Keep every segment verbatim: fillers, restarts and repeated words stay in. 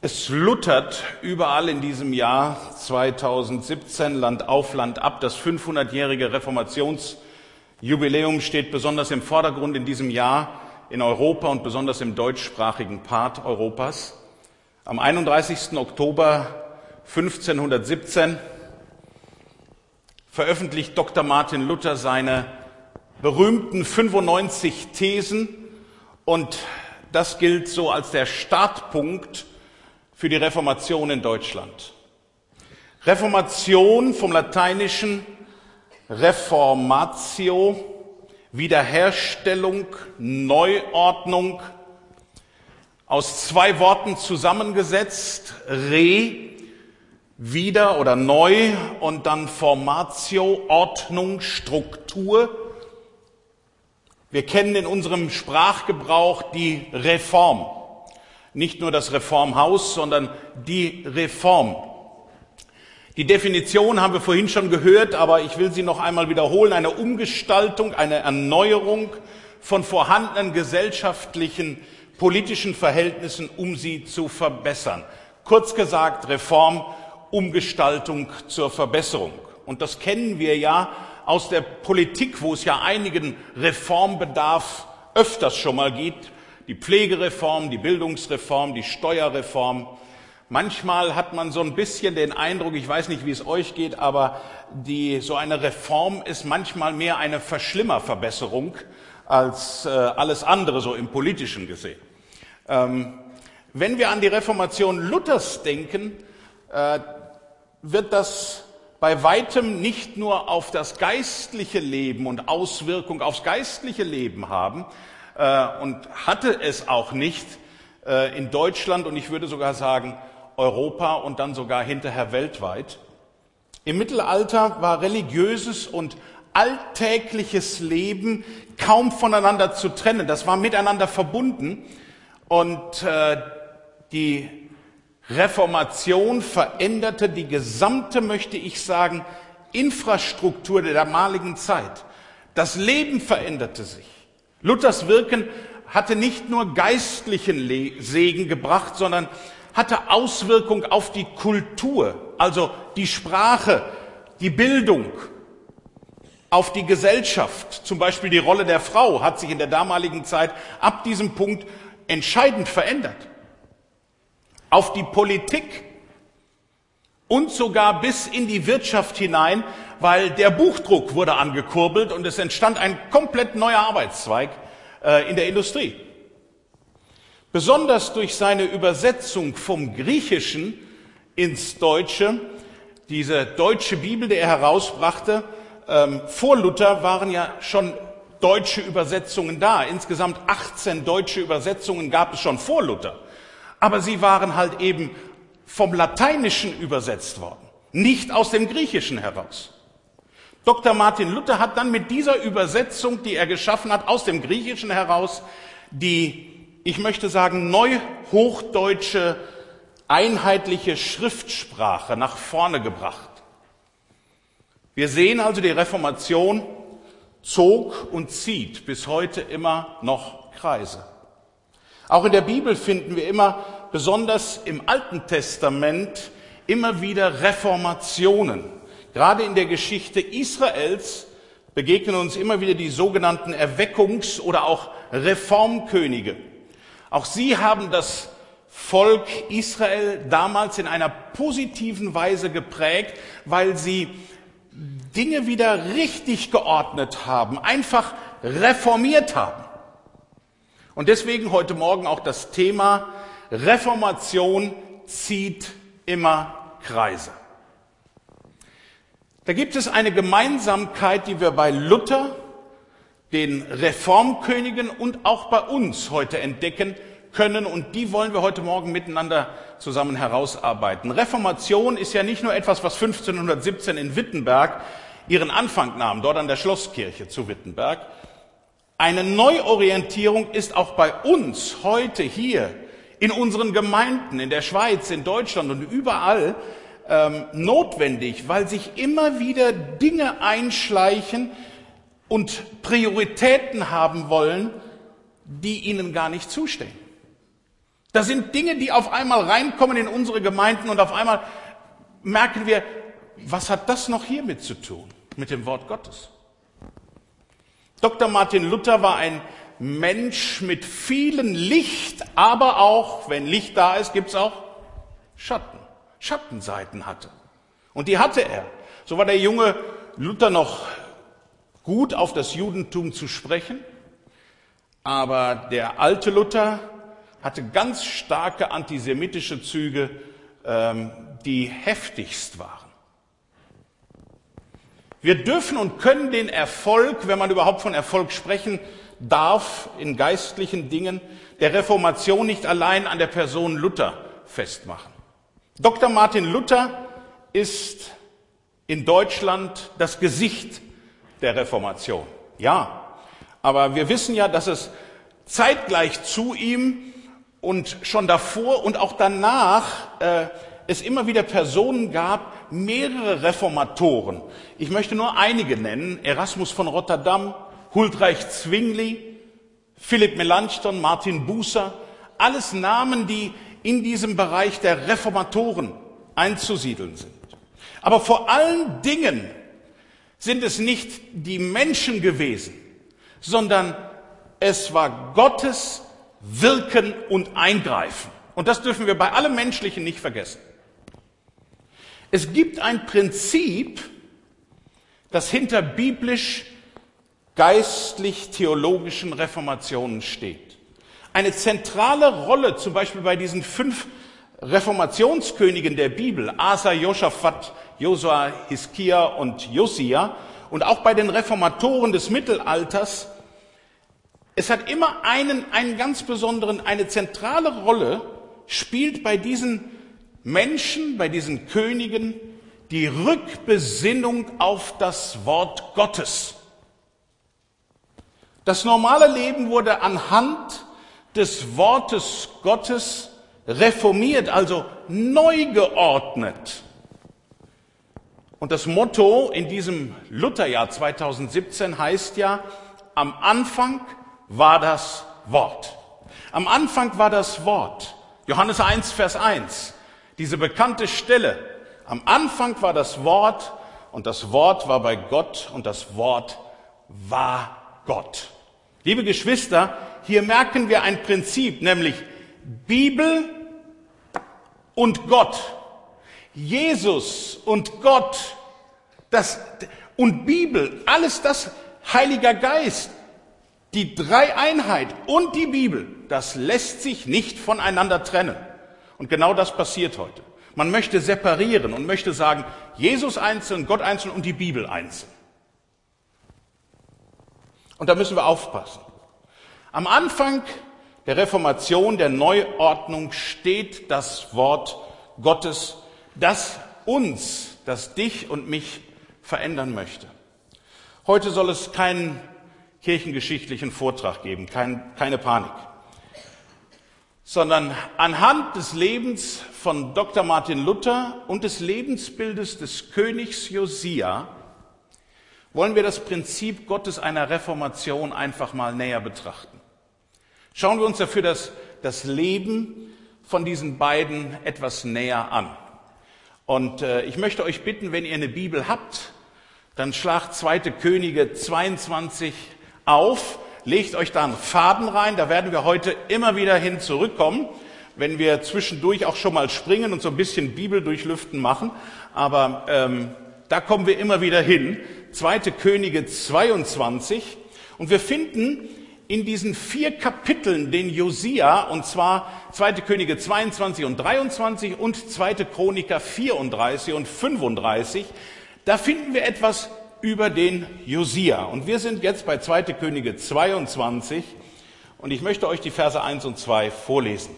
Es luttert überall in diesem Jahr zweitausendsiebzehn, Land auf, Land ab. Das fünfhundertjährige Reformationsjubiläum steht besonders im Vordergrund in diesem Jahr in Europa und besonders im deutschsprachigen Part Europas. Am einunddreißigsten Oktober fünfzehnhundertsiebzehn veröffentlicht Doktor Martin Luther seine berühmten fünfundneunzig Thesen, und das gilt so als der Startpunkt für die Reformation in Deutschland. Reformation vom lateinischen Reformatio, Wiederherstellung, Neuordnung, aus zwei Worten zusammengesetzt, re, wieder oder neu, und dann formatio, Ordnung, Struktur. Wir kennen in unserem Sprachgebrauch die Reform. Nicht nur das Reformhaus, sondern die Reform. Die Definition haben wir vorhin schon gehört, aber ich will sie noch einmal wiederholen. Eine Umgestaltung, eine Erneuerung von vorhandenen gesellschaftlichen, politischen Verhältnissen, um sie zu verbessern. Kurz gesagt, Reform, Umgestaltung zur Verbesserung. Und das kennen wir ja aus der Politik, wo es ja einigen Reformbedarf öfters schon mal gibt. Die Pflegereform, die Bildungsreform, die Steuerreform. Manchmal hat man so ein bisschen den Eindruck, ich weiß nicht, wie es euch geht, aber die, so eine Reform ist manchmal mehr eine Verschlimmerverbesserung als äh, alles andere, so im Politischen gesehen. Ähm, wenn wir an die Reformation Luthers denken, äh, wird das bei weitem nicht nur auf das geistliche Leben und Auswirkung aufs geistliche Leben haben, und hatte es auch nicht in Deutschland und ich würde sogar sagen Europa und dann sogar hinterher weltweit. Im Mittelalter war religiöses und alltägliches Leben kaum voneinander zu trennen. Das war miteinander verbunden, und die Reformation veränderte die gesamte, möchte ich sagen, Infrastruktur der damaligen Zeit. Das Leben veränderte sich. Luthers Wirken hatte nicht nur geistlichen Segen gebracht, sondern hatte Auswirkung auf die Kultur, also die Sprache, die Bildung, auf die Gesellschaft. Zum Beispiel die Rolle der Frau hat sich in der damaligen Zeit ab diesem Punkt entscheidend verändert. Auf die Politik und sogar bis in die Wirtschaft hinein, weil der Buchdruck wurde angekurbelt und es entstand ein komplett neuer Arbeitszweig äh, in der Industrie. Besonders durch seine Übersetzung vom Griechischen ins Deutsche, diese deutsche Bibel, die er herausbrachte, ähm, vor Luther waren ja schon deutsche Übersetzungen da. Insgesamt achtzehn deutsche Übersetzungen gab es schon vor Luther. Aber sie waren halt eben vom Lateinischen übersetzt worden, nicht aus dem Griechischen heraus. Doktor Martin Luther hat dann mit dieser Übersetzung, die er geschaffen hat, aus dem Griechischen heraus, die, ich möchte sagen, neuhochdeutsche, einheitliche Schriftsprache nach vorne gebracht. Wir sehen also, die Reformation zog und zieht bis heute immer noch Kreise. Auch in der Bibel finden wir immer, besonders im Alten Testament, immer wieder Reformationen. Gerade in der Geschichte Israels begegnen uns immer wieder die sogenannten Erweckungs- oder auch Reformkönige. Auch sie haben das Volk Israel damals in einer positiven Weise geprägt, weil sie Dinge wieder richtig geordnet haben, einfach reformiert haben. Und deswegen heute Morgen auch das Thema: Reformation zieht immer Kreise. Da gibt es eine Gemeinsamkeit, die wir bei Luther, den Reformkönigen und auch bei uns heute entdecken können, und die wollen wir heute Morgen miteinander zusammen herausarbeiten. Reformation ist ja nicht nur etwas, was fünfzehnhundertsiebzehn in Wittenberg ihren Anfang nahm, dort an der Schlosskirche zu Wittenberg. Eine Neuorientierung ist auch bei uns heute hier in unseren Gemeinden, in der Schweiz, in Deutschland und überall ähm, notwendig, weil sich immer wieder Dinge einschleichen und Prioritäten haben wollen, die ihnen gar nicht zustehen. Da sind Dinge, die auf einmal reinkommen in unsere Gemeinden und auf einmal merken wir, was hat das noch hiermit zu tun, mit dem Wort Gottes? Doktor Martin Luther war ein Mensch mit vielen Licht, aber auch, wenn Licht da ist, gibt es auch Schatten. Schattenseiten hatte. Und die hatte er. So war der junge Luther noch gut auf das Judentum zu sprechen, aber der alte Luther hatte ganz starke antisemitische Züge, ähm, die heftigst waren. Wir dürfen und können den Erfolg, wenn man überhaupt von Erfolg sprechen darf, in geistlichen Dingen, der Reformation nicht allein an der Person Luther festmachen. Doktor Martin Luther ist in Deutschland das Gesicht der Reformation. Ja, aber wir wissen ja, dass es zeitgleich zu ihm und schon davor und auch danach äh, es immer wieder Personen gab, mehrere Reformatoren. Ich möchte nur einige nennen: Erasmus von Rotterdam, Huldreich Zwingli, Philipp Melanchthon, Martin Bucer. Alles Namen, die in diesem Bereich der Reformatoren einzusiedeln sind. Aber vor allen Dingen sind es nicht die Menschen gewesen, sondern es war Gottes Wirken und Eingreifen. Und das dürfen wir bei allem Menschlichen nicht vergessen. Es gibt ein Prinzip, das hinter biblisch-geistlich-theologischen Reformationen steht. Eine zentrale Rolle, zum Beispiel bei diesen fünf Reformationskönigen der Bibel, Asa, Josaphat, Josua, Hiskia und Josia, und auch bei den Reformatoren des Mittelalters, es hat immer einen, einen ganz besonderen, eine zentrale Rolle spielt bei diesen Menschen, bei diesen Königen, die Rückbesinnung auf das Wort Gottes. Das normale Leben wurde anhand des Wortes Gottes reformiert, also neu geordnet. Und das Motto in diesem Lutherjahr zweitausendsiebzehn heißt ja: Am Anfang war das Wort. Am Anfang war das Wort. Johannes eins, Vers eins. Diese bekannte Stelle. Am Anfang war das Wort und das Wort war bei Gott und das Wort war Gott. Liebe Geschwister, hier merken wir ein Prinzip, nämlich Bibel und Gott. Jesus und Gott das, und Bibel, alles das, Heiliger Geist, die Dreieinheit und die Bibel, das lässt sich nicht voneinander trennen. Und genau das passiert heute. Man möchte separieren und möchte sagen, Jesus einzeln, Gott einzeln und die Bibel einzeln. Und da müssen wir aufpassen. Am Anfang der Reformation, der Neuordnung steht das Wort Gottes, das uns, das dich und mich verändern möchte. Heute soll es keinen kirchengeschichtlichen Vortrag geben, kein, keine Panik, sondern anhand des Lebens von Doktor Martin Luther und des Lebensbildes des Königs Josia wollen wir das Prinzip Gottes einer Reformation einfach mal näher betrachten. Schauen wir uns dafür das, das Leben von diesen beiden etwas näher an. Und äh, ich möchte euch bitten, wenn ihr eine Bibel habt, dann schlagt zweite Könige zweiundzwanzig auf, legt euch da einen Faden rein, da werden wir heute immer wieder hin zurückkommen, wenn wir zwischendurch auch schon mal springen und so ein bisschen Bibel durchlüften machen, aber ähm, da kommen wir immer wieder hin, zweite Könige zweiundzwanzig, und wir finden in diesen vier Kapiteln den Josia, und zwar zweite Könige zweiundzwanzig und dreiundzwanzig und zweite Chroniker vierunddreißig und fünfunddreißig, da finden wir etwas über den Josia. Und wir sind jetzt bei zweite Könige zweiundzwanzig und ich möchte euch die Verse eins und zwei vorlesen.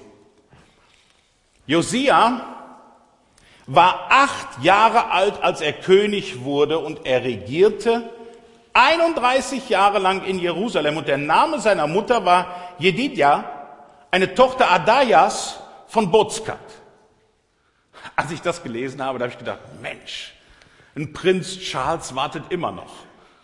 Josia war acht Jahre alt, als er König wurde, und er regierte einunddreißig Jahre lang in Jerusalem, und der Name seiner Mutter war Jedidja, eine Tochter Adajas von Bozkat. Als ich das gelesen habe, da habe ich gedacht, Mensch, ein Prinz Charles wartet immer noch.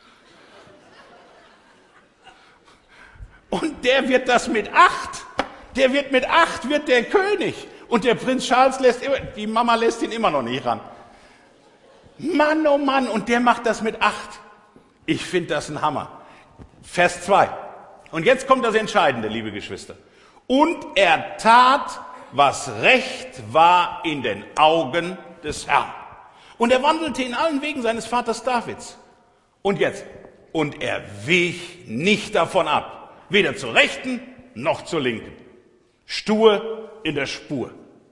Und der wird das mit acht. Der wird mit acht, wird der König. Und der Prinz Charles lässt immer, die Mama lässt ihn immer noch nicht ran. Mann, oh Mann, und der macht das mit acht. Ich finde das ein Hammer. Vers zwei. Und jetzt kommt das Entscheidende, liebe Geschwister. Und er tat, was recht war in den Augen des Herrn. Und er wandelte in allen Wegen seines Vaters Davids. Und jetzt, und er wich nicht davon ab, weder zur Rechten noch zur Linken. Stur in der Spur.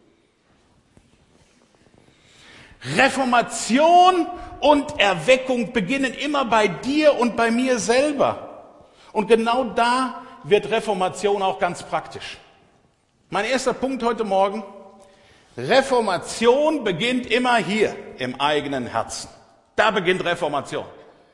Reformation und Erweckung beginnen immer bei dir und bei mir selber. Und genau da wird Reformation auch ganz praktisch. Mein erster Punkt heute Morgen: Reformation beginnt immer hier im eigenen Herzen. Da beginnt Reformation.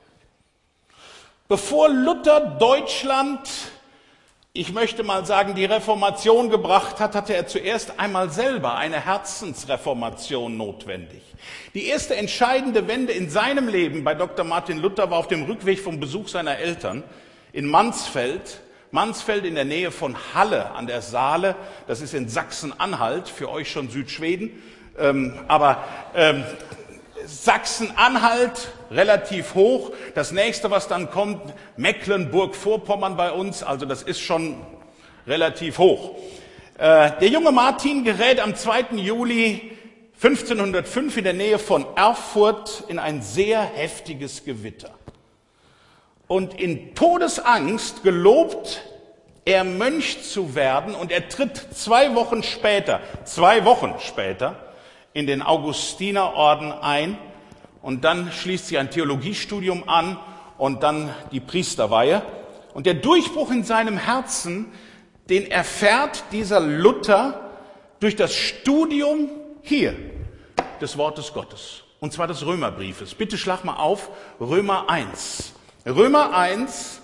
Bevor Luther Deutschland, ich möchte mal sagen, die Reformation gebracht hat, hatte er zuerst einmal selber eine Herzensreformation notwendig. Die erste entscheidende Wende in seinem Leben bei Doktor Martin Luther war auf dem Rückweg vom Besuch seiner Eltern in Mansfeld. Mansfeld in der Nähe von Halle an der Saale, das ist in Sachsen-Anhalt, für euch schon Südschweden, ähm, aber ähm, Sachsen-Anhalt relativ hoch. Das nächste, was dann kommt, Mecklenburg-Vorpommern bei uns, also das ist schon relativ hoch. Äh, der junge Martin gerät am zweiten Juli fünfzehnhundertfünf in der Nähe von Erfurt in ein sehr heftiges Gewitter. Und in Todesangst gelobt er, Mönch zu werden, und er tritt zwei Wochen später, zwei Wochen später, in den Augustinerorden ein, und dann schließt sich ein Theologiestudium an und dann die Priesterweihe. Und der Durchbruch in seinem Herzen, den erfährt dieser Luther durch das Studium hier des Wortes Gottes, und zwar des Römerbriefes. Bitte schlag mal auf, Römer eins. Römer eins,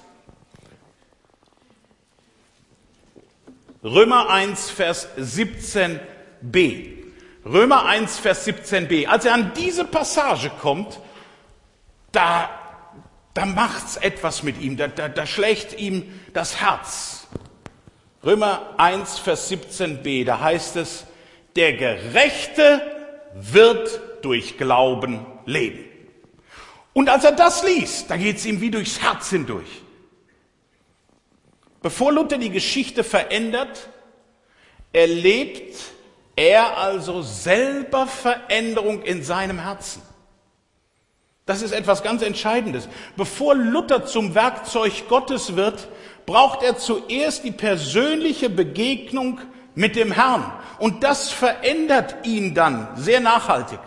Römer eins, Vers siebzehn b. Römer eins, Vers siebzehn b. Als er an diese Passage kommt, da, da macht's etwas mit ihm, da, da, da schlägt ihm das Herz. Römer eins, Vers siebzehn b, da heißt es: Der Gerechte wird durch Glauben leben. Und als er das liest, da geht es ihm wie durchs Herz hindurch. Bevor Luther die Geschichte verändert, erlebt er also selber Veränderung in seinem Herzen. Das ist etwas ganz Entscheidendes. Bevor Luther zum Werkzeug Gottes wird, braucht er zuerst die persönliche Begegnung mit dem Herrn. Und das verändert ihn dann sehr nachhaltig.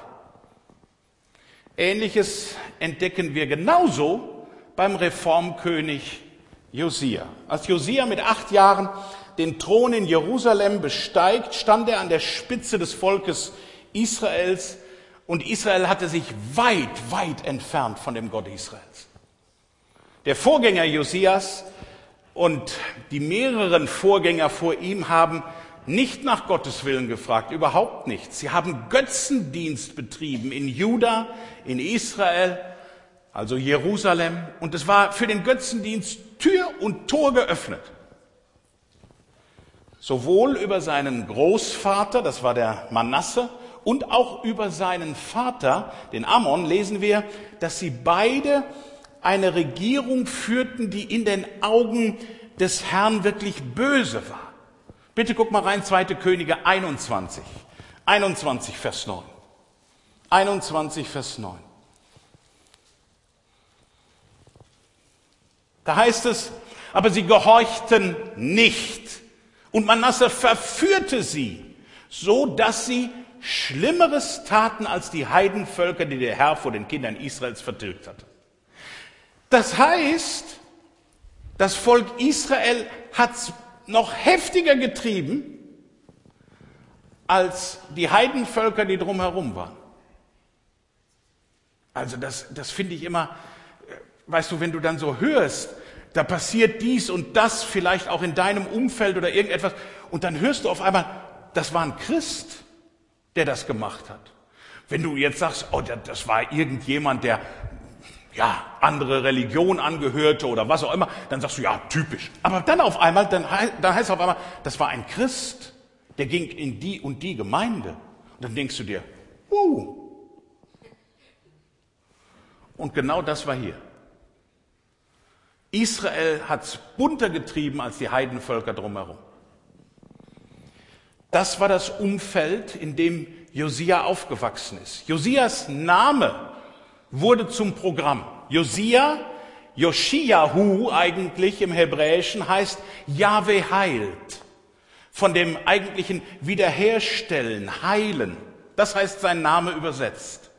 Ähnliches entdecken wir genauso beim Reformkönig Josia. Als Josia mit acht Jahren den Thron in Jerusalem besteigt, stand er an der Spitze des Volkes Israels, und Israel hatte sich weit, weit entfernt von dem Gott Israels. Der Vorgänger Josias und die mehreren Vorgänger vor ihm haben nicht nach Gottes Willen gefragt, überhaupt nicht. Sie haben Götzendienst betrieben in Juda, in Israel, also Jerusalem. Und es war für den Götzendienst Tür und Tor geöffnet. Sowohl über seinen Großvater, das war der Manasse, und auch über seinen Vater, den Ammon, lesen wir, dass sie beide eine Regierung führten, die in den Augen des Herrn wirklich böse war. Bitte guck mal rein, zweite Könige einundzwanzig. einundzwanzig, Vers neun. einundzwanzig, Vers neun. Da heißt es: Aber sie gehorchten nicht. Und Manasse verführte sie, so dass sie Schlimmeres taten als die Heidenvölker, die der Herr vor den Kindern Israels vertilgt hatte. Das heißt, das Volk Israel hat es noch heftiger getrieben als die Heidenvölker, die drumherum waren. Also das, das finde ich immer, weißt du, wenn du dann so hörst, da passiert dies und das vielleicht auch in deinem Umfeld oder irgendetwas, und dann hörst du auf einmal, das war ein Christ, der das gemacht hat. Wenn du jetzt sagst, oh, das war irgendjemand, der, ja, andere Religion angehörte oder was auch immer, dann sagst du, ja, typisch. Aber dann auf einmal, dann, dann heißt es auf einmal, das war ein Christ, der ging in die und die Gemeinde. Und dann denkst du dir, uh. Und genau das war hier. Israel hat es bunter getrieben als die Heidenvölker drumherum. Das war das Umfeld, in dem Josia aufgewachsen ist. Josias Name wurde zum Programm. Josia, Joschiahu eigentlich im Hebräischen, heißt Jahwe heilt. Von dem eigentlichen Wiederherstellen, Heilen. Das heißt sein Name übersetzt.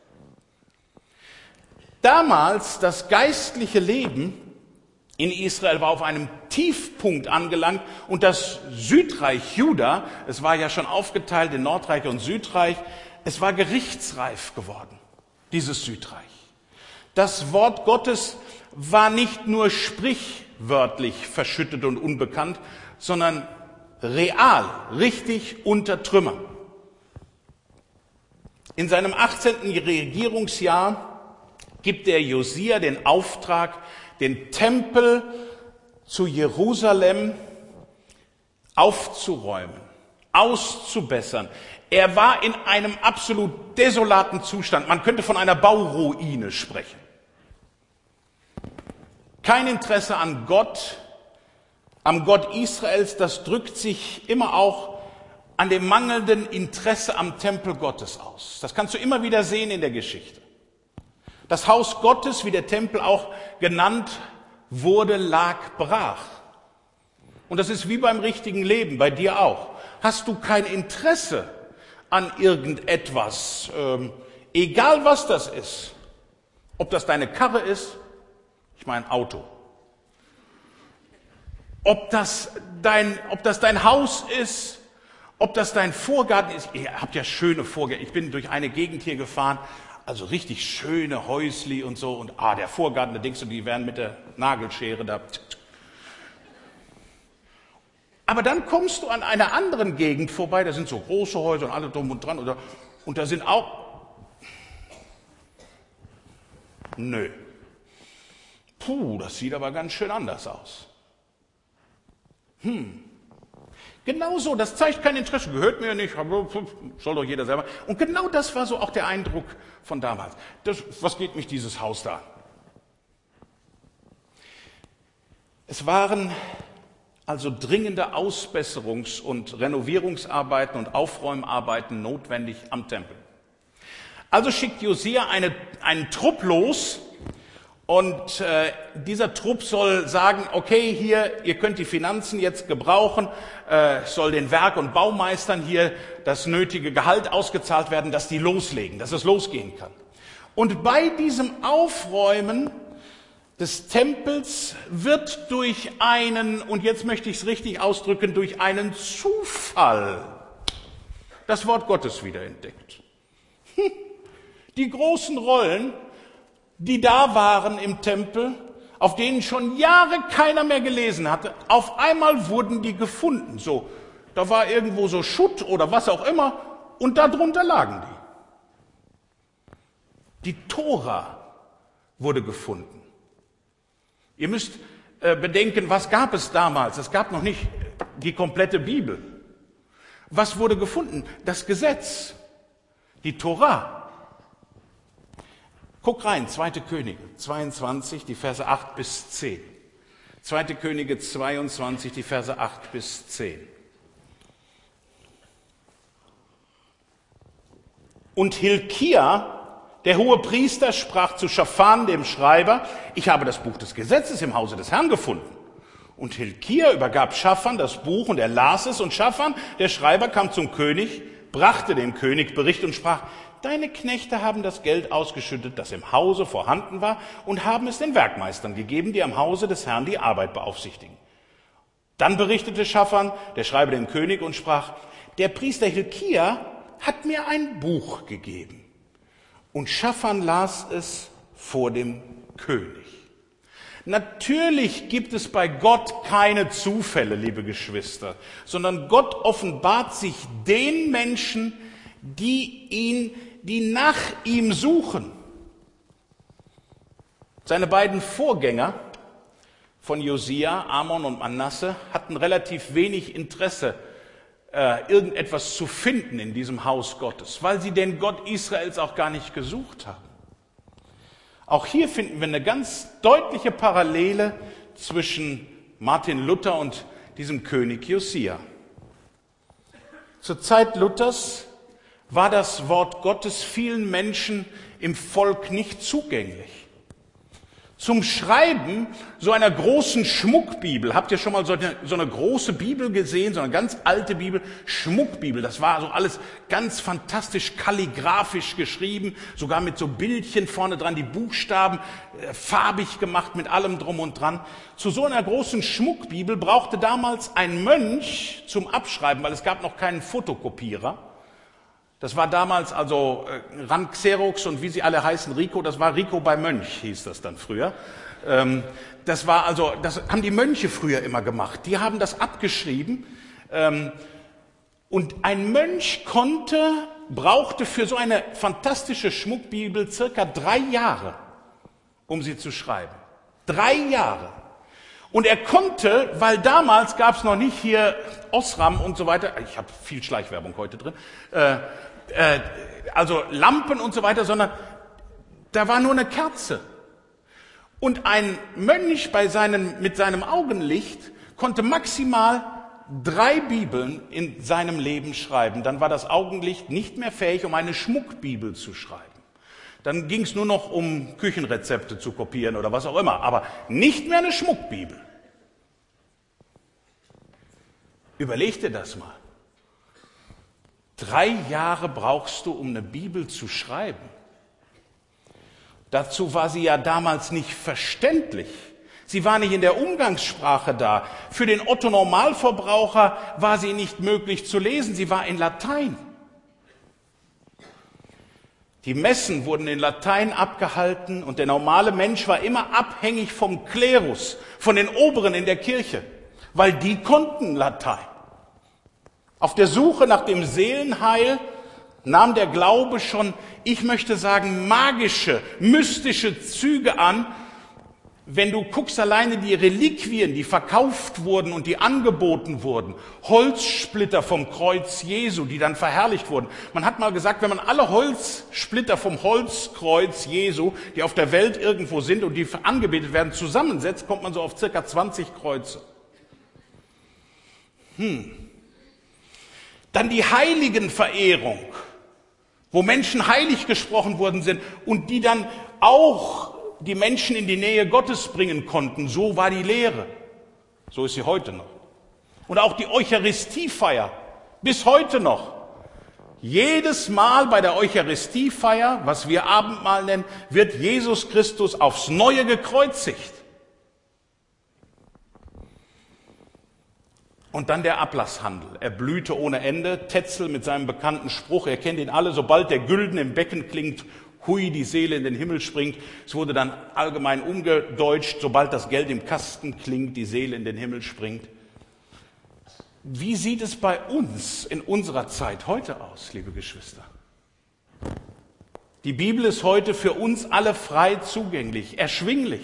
Damals das geistliche Leben in Israel war auf einem Tiefpunkt angelangt und das Südreich Juda, es war ja schon aufgeteilt in Nordreich und Südreich, es war gerichtsreif geworden, dieses Südreich. Das Wort Gottes war nicht nur sprichwörtlich verschüttet und unbekannt, sondern real, richtig unter Trümmern. In seinem achtzehnten Regierungsjahr gibt der Josia den Auftrag, den Tempel zu Jerusalem aufzuräumen, auszubessern. Er war in einem absolut desolaten Zustand. Man könnte von einer Bauruine sprechen. Kein Interesse an Gott, am Gott Israels, das drückt sich immer auch an dem mangelnden Interesse am Tempel Gottes aus. Das kannst du immer wieder sehen in der Geschichte. Das Haus Gottes, wie der Tempel auch genannt wurde, lag brach. Und das ist wie beim richtigen Leben, bei dir auch. Hast du kein Interesse an irgendetwas, ähm, egal was das ist, ob das deine Karre ist, ich meine Auto, ob das dein, ob das dein Haus ist, ob das dein Vorgarten ist. Ihr habt ja schöne Vorgärten. Ich bin durch eine Gegend hier gefahren, also richtig schöne Häusli und so. Und ah, der Vorgarten, da denkst du, die werden mit der Nagelschere da. Aber dann kommst du an einer anderen Gegend vorbei, da sind so große Häuser und alle drum und dran. Und da, und da sind auch... Nö. Puh, das sieht aber ganz schön anders aus. Hm. Genauso, das zeigt kein Interesse, gehört mir nicht, soll doch jeder selber. Und genau das war so auch der Eindruck von damals. Das, was geht mich dieses Haus da? Es waren also dringende Ausbesserungs- und Renovierungsarbeiten und Aufräumarbeiten notwendig am Tempel. Also schickt Josia eine, einen Trupp los. Und äh, dieser Trupp soll sagen, okay, hier, ihr könnt die Finanzen jetzt gebrauchen, äh, soll den Werk- und Baumeistern hier das nötige Gehalt ausgezahlt werden, dass die loslegen, dass es losgehen kann. Und bei diesem Aufräumen des Tempels wird durch einen, und jetzt möchte ich es richtig ausdrücken, durch einen Zufall das Wort Gottes wiederentdeckt. Hm. Die großen Rollen, die da waren im Tempel, auf denen schon Jahre keiner mehr gelesen hatte, auf einmal wurden die gefunden. So, da war irgendwo so Schutt oder was auch immer und darunter lagen die. Die Tora wurde gefunden. Ihr müsst äh, bedenken, was gab es damals? Es gab noch nicht die komplette Bibel. Was wurde gefunden? Das Gesetz, die Tora. Guck rein, zweite Könige zweiundzwanzig, die Verse acht bis zehn. zweite Könige zweiundzwanzig, die Verse acht bis zehn. Und Hilkia, der hohe Priester, sprach zu Schaphan, dem Schreiber, ich habe das Buch des Gesetzes im Hause des Herrn gefunden. Und Hilkia übergab Schaphan das Buch und er las es. Und Schaphan, der Schreiber, kam zum König, brachte dem König Bericht und sprach, deine Knechte haben das Geld ausgeschüttet, das im Hause vorhanden war, und haben es den Werkmeistern gegeben, die am Hause des Herrn die Arbeit beaufsichtigen. Dann berichtete Schaphan, der Schreiber, dem König und sprach, der Priester Hilkia hat mir ein Buch gegeben. Und Schaphan las es vor dem König. Natürlich gibt es bei Gott keine Zufälle, liebe Geschwister, sondern Gott offenbart sich den Menschen, die ihn, die nach ihm suchen. Seine beiden Vorgänger von Josia, Amon und Manasse, hatten relativ wenig Interesse, äh, irgendetwas zu finden in diesem Haus Gottes, weil sie den Gott Israels auch gar nicht gesucht haben. Auch hier finden wir eine ganz deutliche Parallele zwischen Martin Luther und diesem König Josia. Zur Zeit Luthers war das Wort Gottes vielen Menschen im Volk nicht zugänglich. Zum Schreiben so einer großen Schmuckbibel, habt ihr schon mal so eine, so eine große Bibel gesehen, so eine ganz alte Bibel, Schmuckbibel, das war so alles ganz fantastisch kalligraphisch geschrieben, sogar mit so Bildchen vorne dran, die Buchstaben äh, farbig gemacht, mit allem drum und dran. Zu so einer großen Schmuckbibel brauchte damals ein Mönch zum Abschreiben, weil es gab noch keinen Fotokopierer. Das war damals also äh, Rand Xerox und wie sie alle heißen, Rico, das war Rico bei Mönch, hieß das dann früher. Ähm, das war also, das haben die Mönche früher immer gemacht. Die haben das abgeschrieben. Ähm, und ein Mönch konnte, brauchte für so eine fantastische Schmuckbibel circa drei Jahre, um sie zu schreiben. Drei Jahre. Und er konnte, weil damals gab es noch nicht hier Osram und so weiter, ich habe viel Schleichwerbung heute drin, äh, äh, also Lampen und so weiter, sondern da war nur eine Kerze. Und ein Mönch bei seinem, mit seinem Augenlicht konnte maximal drei Bibeln in seinem Leben schreiben. Dann war das Augenlicht nicht mehr fähig, um eine Schmuckbibel zu schreiben. Dann ging es nur noch um Küchenrezepte zu kopieren oder was auch immer, aber nicht mehr eine Schmuckbibel. Überleg dir das mal. Drei Jahre brauchst du, um eine Bibel zu schreiben. Dazu war sie ja damals nicht verständlich. Sie war nicht in der Umgangssprache da. Für den Otto-Normalverbraucher war sie nicht möglich zu lesen. Sie war in Latein. Die Messen wurden in Latein abgehalten und der normale Mensch war immer abhängig vom Klerus, von den Oberen in der Kirche, weil die konnten Latein. Auf der Suche nach dem Seelenheil nahm der Glaube schon, ich möchte sagen, magische, mystische Züge an. Wenn du guckst, alleine die Reliquien, die verkauft wurden und die angeboten wurden, Holzsplitter vom Kreuz Jesu, die dann verherrlicht wurden. Man hat mal gesagt, wenn man alle Holzsplitter vom Holzkreuz Jesu, die auf der Welt irgendwo sind und die angebetet werden, zusammensetzt, kommt man so auf circa zwanzig Kreuze. Hm. Dann die Heiligenverehrung, wo Menschen heilig gesprochen worden sind und die dann auch die Menschen in die Nähe Gottes bringen konnten. So war die Lehre. So ist sie heute noch. Und auch die Eucharistiefeier, bis heute noch. Jedes Mal bei der Eucharistiefeier, was wir Abendmahl nennen, wird Jesus Christus aufs Neue gekreuzigt. Und dann der Ablasshandel. Er blühte ohne Ende. Tetzel mit seinem bekannten Spruch, ihr kennt ihn alle, sobald der Gülden im Becken klingt, hui, die Seele in den Himmel springt. Es wurde dann allgemein umgedeutscht, sobald das Geld im Kasten klingt, die Seele in den Himmel springt. Wie sieht es bei uns in unserer Zeit heute aus, liebe Geschwister? Die Bibel ist heute für uns alle frei zugänglich, erschwinglich.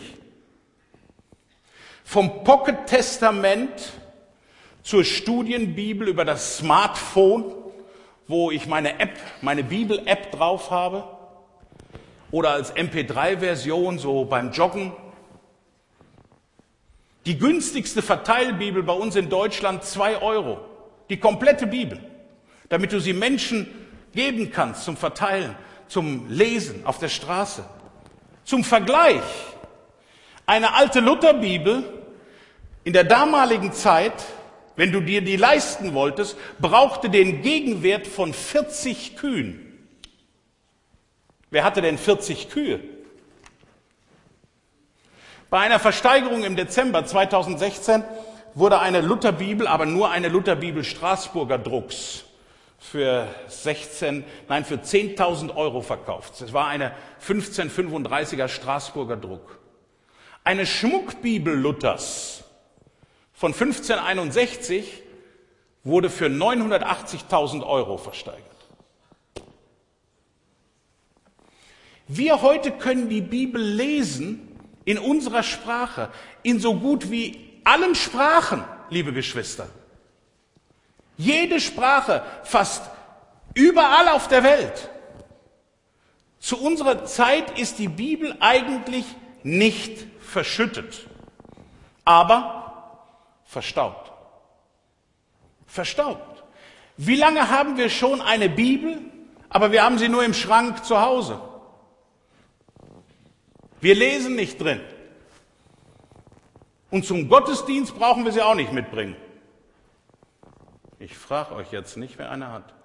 Vom Pocket Testament zur Studienbibel über das Smartphone, wo ich meine App, meine Bibel-App drauf habe, oder als M P drei Version, so beim Joggen. Die günstigste Verteilbibel bei uns in Deutschland, zwei Euro. Die komplette Bibel, damit du sie Menschen geben kannst zum Verteilen, zum Lesen auf der Straße. Zum Vergleich, eine alte Lutherbibel in der damaligen Zeit, wenn du dir die leisten wolltest, brauchte den Gegenwert von vierzig Kühen. Wer hatte denn vierzig Kühe? Bei einer Versteigerung im Dezember zweitausendsechzehn wurde eine Lutherbibel, aber nur eine Lutherbibel Straßburger Drucks, für sechzehn, nein, für zehntausend Euro verkauft. Es war eine fünfzehnhundertfünfunddreißiger Straßburger Druck. Eine Schmuckbibel Luthers von fünfzehnhunderteinundsechzig wurde für neunhundertachtzigtausend Euro versteigert. Wir heute können die Bibel lesen in unserer Sprache, in so gut wie allen Sprachen, liebe Geschwister. Jede Sprache, fast überall auf der Welt. Zu unserer Zeit ist die Bibel eigentlich nicht verschüttet, aber verstaubt. Verstaubt. Wie lange haben wir schon eine Bibel, aber wir haben sie nur im Schrank zu Hause? Wir lesen nicht drin. Und zum Gottesdienst brauchen wir sie auch nicht mitbringen. Ich frage euch jetzt nicht, wer eine hat.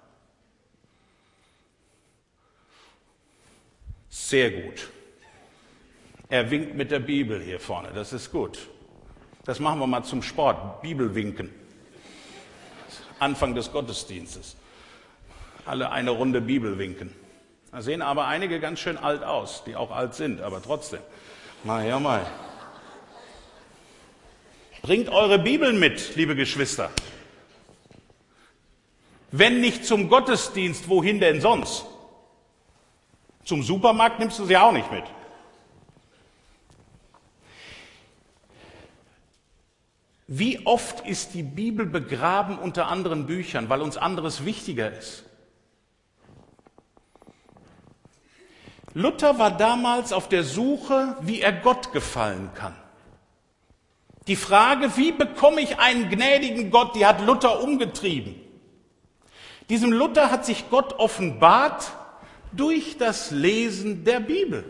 Sehr gut. Er winkt mit der Bibel hier vorne, das ist gut. Das machen wir mal zum Sport, Bibelwinken. Anfang des Gottesdienstes. Alle eine Runde Bibel winken. Da sehen aber einige ganz schön alt aus, die auch alt sind, aber trotzdem. Mal ja mal. Bringt eure Bibeln mit, liebe Geschwister. Wenn nicht zum Gottesdienst, wohin denn sonst? Zum Supermarkt nimmst du sie auch nicht mit. Wie oft ist die Bibel begraben unter anderen Büchern, weil uns anderes wichtiger ist? Luther war damals auf der Suche, wie er Gott gefallen kann. Die Frage, wie bekomme ich einen gnädigen Gott, die hat Luther umgetrieben. Diesem Luther hat sich Gott offenbart durch das Lesen der Bibel.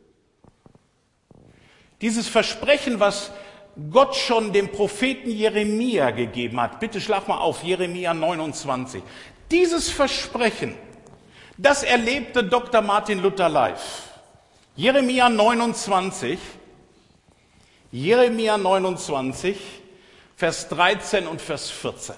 Dieses Versprechen, was Gott schon dem Propheten Jeremia gegeben hat. Bitte schlag mal auf, Jeremia neunundzwanzig. Dieses Versprechen, das erlebte Doktor Martin Luther live. Jeremia neunundzwanzig, Jeremia neunundzwanzig, Vers dreizehn und Vers vierzehn.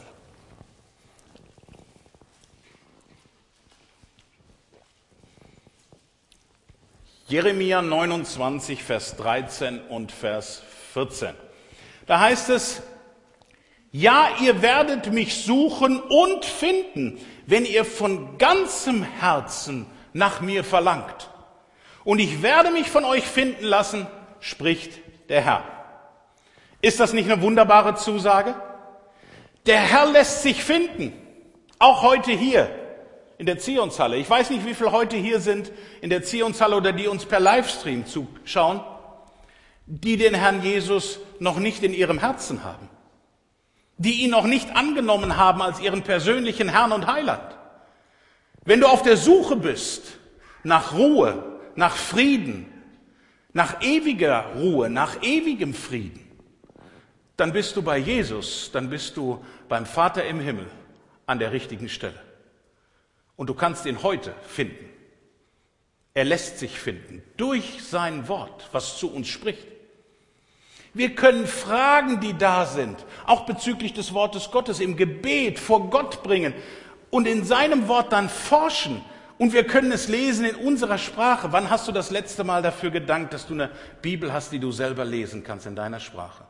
Jeremia neunundzwanzig, Vers dreizehn und Vers vierzehn. Da heißt es, ja, ihr werdet mich suchen und finden, wenn ihr von ganzem Herzen nach mir verlangt. Und ich werde mich von euch finden lassen, spricht der Herr. Ist das nicht eine wunderbare Zusage? Der Herr lässt sich finden, auch heute hier in der Zionshalle. Ich weiß nicht, wie viele heute hier sind in der Zionshalle oder die uns per Livestream zuschauen, die den Herrn Jesus noch nicht in ihrem Herzen haben, die ihn noch nicht angenommen haben als ihren persönlichen Herrn und Heiland. Wenn du auf der Suche bist nach Ruhe, nach Frieden, nach ewiger Ruhe, nach ewigem Frieden, dann bist du bei Jesus, dann bist du beim Vater im Himmel an der richtigen Stelle. Und du kannst ihn heute finden. Er lässt sich finden durch sein Wort, was zu uns spricht. Wir können Fragen, die da sind, auch bezüglich des Wortes Gottes, im Gebet vor Gott bringen und in seinem Wort dann forschen. Und wir können es lesen in unserer Sprache. Wann hast du das letzte Mal dafür gedankt, dass du eine Bibel hast, die du selber lesen kannst in deiner Sprache?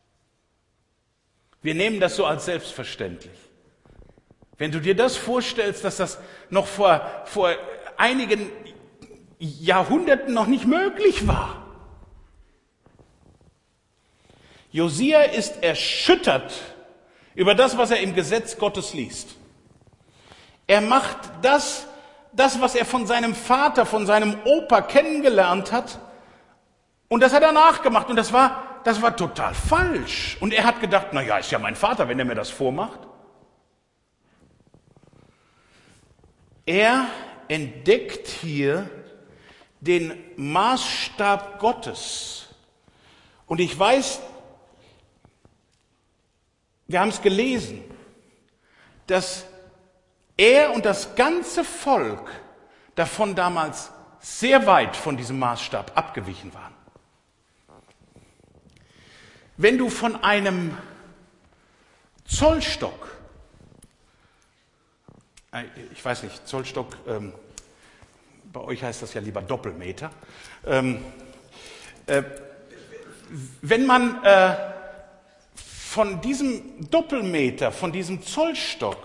Wir nehmen das so als selbstverständlich. Wenn du dir das vorstellst, dass das noch vor, vor einigen Jahrhunderten noch nicht möglich war. Josia ist erschüttert über das, was er im Gesetz Gottes liest. Er macht das, das, was er von seinem Vater, von seinem Opa kennengelernt hat, und das hat er nachgemacht, und das war, das war total falsch. Und er hat gedacht, na ja, ist ja mein Vater, wenn er mir das vormacht. Er entdeckt hier den Maßstab Gottes. Und ich weiß, wir haben es gelesen, dass er und das ganze Volk davon damals sehr weit von diesem Maßstab abgewichen waren. Wenn du von einem Zollstock, ich weiß nicht, Zollstock, ähm, bei euch heißt das ja lieber Doppelmeter, ähm, äh, wenn man äh, von diesem Doppelmeter, von diesem Zollstock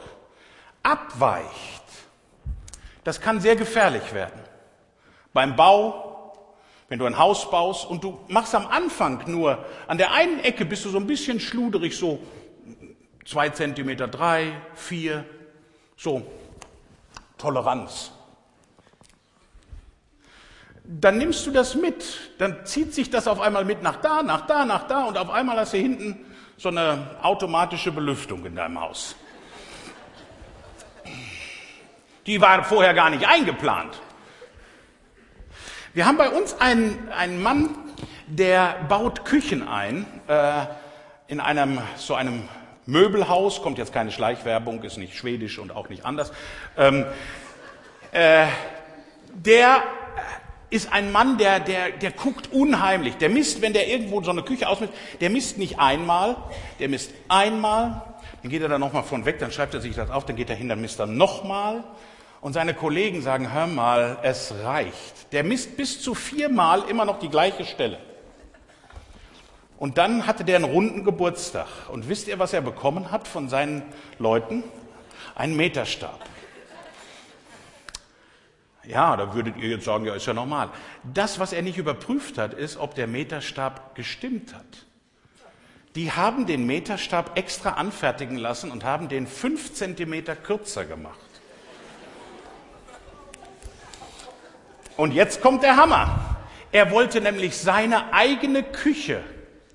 abweicht, das kann sehr gefährlich werden. Beim Bau, Wenn du ein Haus baust und du machst am Anfang nur, an der einen Ecke bist du so ein bisschen schluderig, so zwei Zentimeter, drei, vier, so Toleranz. Dann nimmst du das mit, dann zieht sich das auf einmal mit nach da, nach da, nach da und auf einmal hast du hinten so eine automatische Belüftung in deinem Haus. Die war vorher gar nicht eingeplant. Wir haben bei uns einen, einen Mann, der baut Küchen ein, äh, in einem so einem Möbelhaus, kommt jetzt keine Schleichwerbung, ist nicht schwedisch und auch nicht anders. Ähm, äh, der ist ein Mann, der, der, der guckt unheimlich. Der misst, wenn der irgendwo so eine Küche ausmisst, der misst nicht einmal, der misst einmal, dann geht er da nochmal von weg, dann schreibt er sich das auf, dann geht er hin, dann misst er nochmal. Und seine Kollegen sagen, hör mal, es reicht. Der misst bis zu viermal immer noch die gleiche Stelle. Und dann hatte der einen runden Geburtstag. Und wisst ihr, was er bekommen hat von seinen Leuten? Einen Meterstab. Ja, da würdet ihr jetzt sagen, ja, ist ja normal. Das, was er nicht überprüft hat, ist, ob der Meterstab gestimmt hat. Die haben den Meterstab extra anfertigen lassen und haben den fünf Zentimeter kürzer gemacht. Und jetzt kommt der Hammer. Er wollte nämlich seine eigene Küche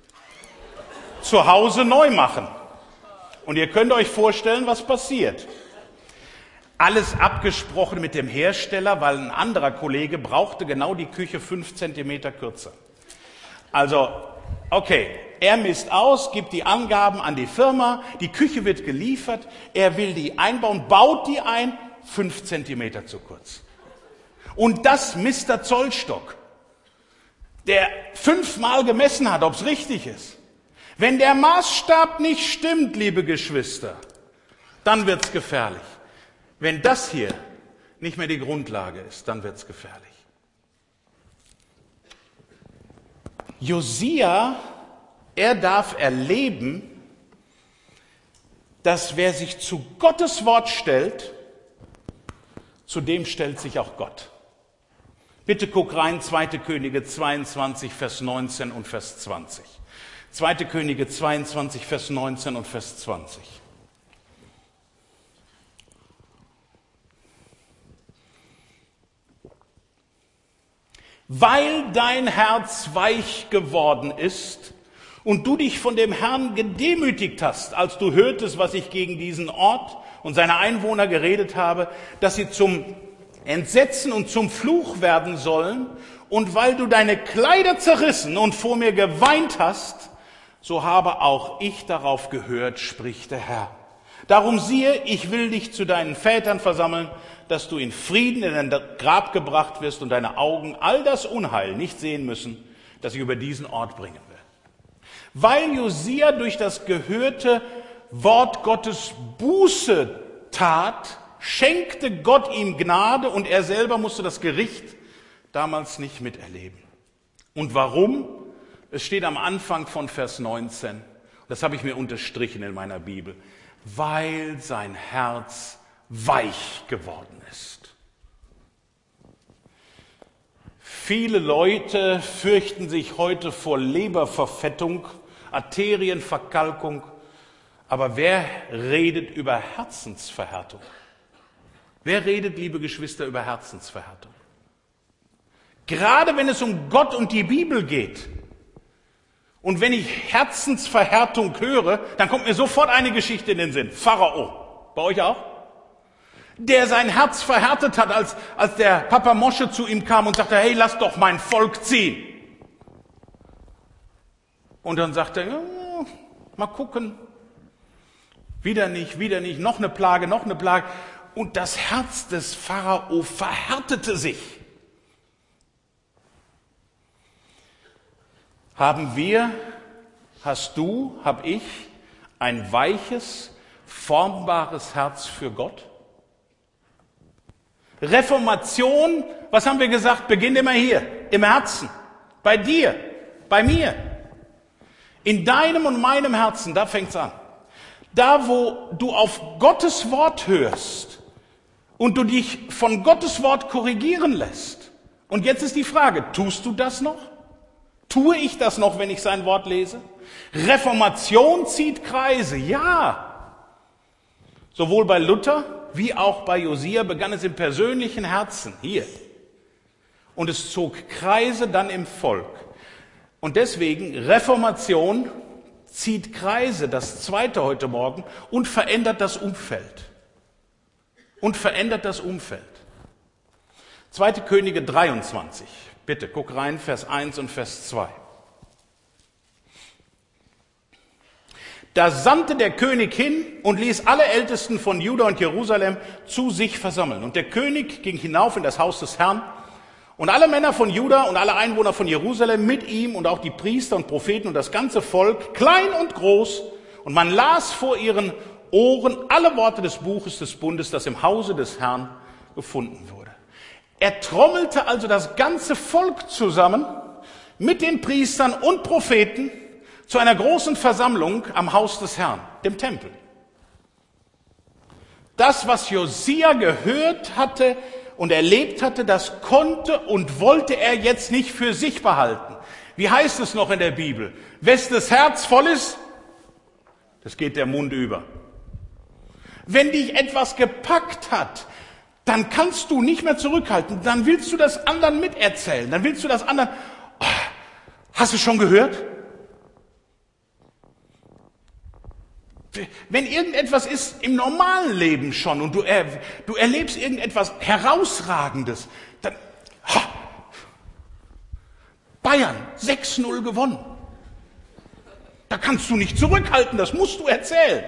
zu Hause neu machen. Und ihr könnt euch vorstellen, was passiert. Alles abgesprochen mit dem Hersteller, weil ein anderer Kollege brauchte genau die Küche fünf Zentimeter kürzer. Also, okay, er misst aus, gibt die Angaben an die Firma, die Küche wird geliefert, er will die einbauen, baut die ein, fünf Zentimeter zu kurz. Und das Mister Zollstock, der fünfmal gemessen hat, ob es richtig ist. Wenn der Maßstab nicht stimmt, liebe Geschwister, dann wird's gefährlich. Wenn das hier nicht mehr die Grundlage ist, dann wird's gefährlich. Josia, er darf erleben, dass wer sich zu Gottes Wort stellt, zu dem stellt sich auch Gott. Bitte guck rein, zweite Könige zweiundzwanzig, Vers neunzehn und Vers zwanzig. zweite Könige zweiundzwanzig, Vers neunzehn und Vers zwanzig. Weil dein Herz weich geworden ist und du dich von dem Herrn gedemütigt hast, als du hörtest, was ich gegen diesen Ort und seine Einwohner geredet habe, dass sie zum Entsetzen und zum Fluch werden sollen, und weil du deine Kleider zerrissen und vor mir geweint hast, so habe auch ich darauf gehört, spricht der Herr. Darum siehe, ich will dich zu deinen Vätern versammeln, dass du in Frieden in dein Grab gebracht wirst und deine Augen all das Unheil nicht sehen müssen, das ich über diesen Ort bringen will. Weil Josia durch das gehörte Wort Gottes Buße tat, schenkte Gott ihm Gnade und er selber musste das Gericht damals nicht miterleben. Und warum? Es steht am Anfang von Vers neunzehn, das habe ich mir unterstrichen in meiner Bibel, weil sein Herz weich geworden ist. Viele Leute fürchten sich heute vor Leberverfettung, Arterienverkalkung, aber wer redet über Herzensverhärtung? Wer redet, liebe Geschwister, über Herzensverhärtung? Gerade wenn es um Gott und die Bibel geht und wenn ich Herzensverhärtung höre, dann kommt mir sofort eine Geschichte in den Sinn. Pharao. Bei euch auch? Der sein Herz verhärtet hat, als, als der Papa Mosche zu ihm kam und sagte, hey, lass doch mein Volk ziehen. Und dann sagte er, ja, mal gucken. Wieder nicht, wieder nicht, noch eine Plage, noch eine Plage. Und das Herz des Pharao verhärtete sich. Haben wir, hast du, hab ich ein weiches, formbares Herz für Gott? Reformation, was haben wir gesagt, beginnt immer hier, im Herzen, bei dir, bei mir. In deinem und meinem Herzen, da fängt's an. Da, wo du auf Gottes Wort hörst und du dich von Gottes Wort korrigieren lässt Und jetzt ist die Frage, tust du das noch? Tue ich das noch, wenn ich sein Wort lese? Reformation zieht Kreise, ja. Sowohl bei Luther wie auch bei Josia begann es im persönlichen Herzen, hier. Und es zog Kreise dann im Volk. Und deswegen, Reformation zieht Kreise, das zweite heute Morgen, und verändert das Umfeld. Und verändert das Umfeld. zweite Könige dreiundzwanzig. Bitte, guck rein, Vers eins und Vers zwei. Da sandte der König hin und ließ alle Ältesten von Juda und Jerusalem zu sich versammeln. Und der König ging hinauf in das Haus des Herrn. Und alle Männer von Juda und alle Einwohner von Jerusalem mit ihm und auch die Priester und Propheten und das ganze Volk, klein und groß. Und man las vor ihren Ohren alle Worte des Buches des Bundes, das im Hause des Herrn gefunden wurde. Er trommelte also das ganze Volk zusammen mit den Priestern und Propheten zu einer großen Versammlung am Haus des Herrn, dem Tempel. Das, was Josia gehört hatte und erlebt hatte, das konnte und wollte er jetzt nicht für sich behalten. Wie heißt es noch in der Bibel? Wes das Herz voll ist, das geht der Mund über. Wenn dich etwas gepackt hat, dann kannst du nicht mehr zurückhalten. Dann willst du das anderen miterzählen. Dann willst du das anderen... Oh, hast du schon gehört? Wenn irgendetwas ist im normalen Leben schon und du, er, du erlebst irgendetwas Herausragendes, dann... Ha, Bayern, sechs null gewonnen. Da kannst du nicht zurückhalten, das musst du erzählen.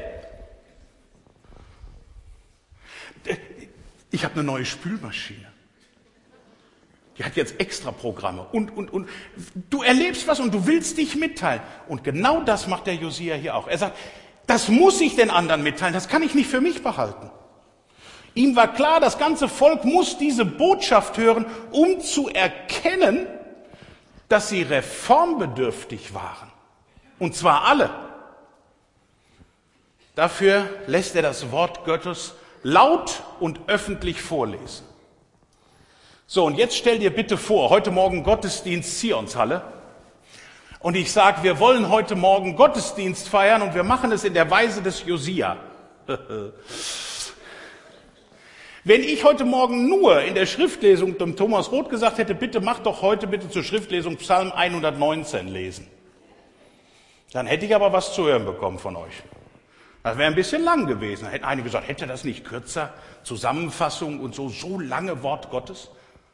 Ich habe eine neue Spülmaschine. Die hat jetzt extra Programme und, und, und. Du erlebst was und du willst dich mitteilen. Und genau das macht der Josia hier auch. Er sagt, das muss ich den anderen mitteilen, das kann ich nicht für mich behalten. Ihm war klar, das ganze Volk muss diese Botschaft hören, um zu erkennen, dass sie reformbedürftig waren. Und zwar alle. Dafür lässt er das Wort Gottes laut und öffentlich vorlesen. So, und jetzt stell dir bitte vor, heute Morgen Gottesdienst Zionshalle. Und ich sage, wir wollen heute Morgen Gottesdienst feiern und wir machen es in der Weise des Josia. Wenn ich heute Morgen nur in der Schriftlesung dem Thomas Roth gesagt hätte, bitte mach doch heute bitte zur Schriftlesung Psalm hundertneunzehn lesen, dann hätte ich aber was zu hören bekommen von euch. Das wäre ein bisschen lang gewesen. Da hätten einige gesagt, hätte das nicht kürzer? Zusammenfassung und so, so lange Wort Gottes?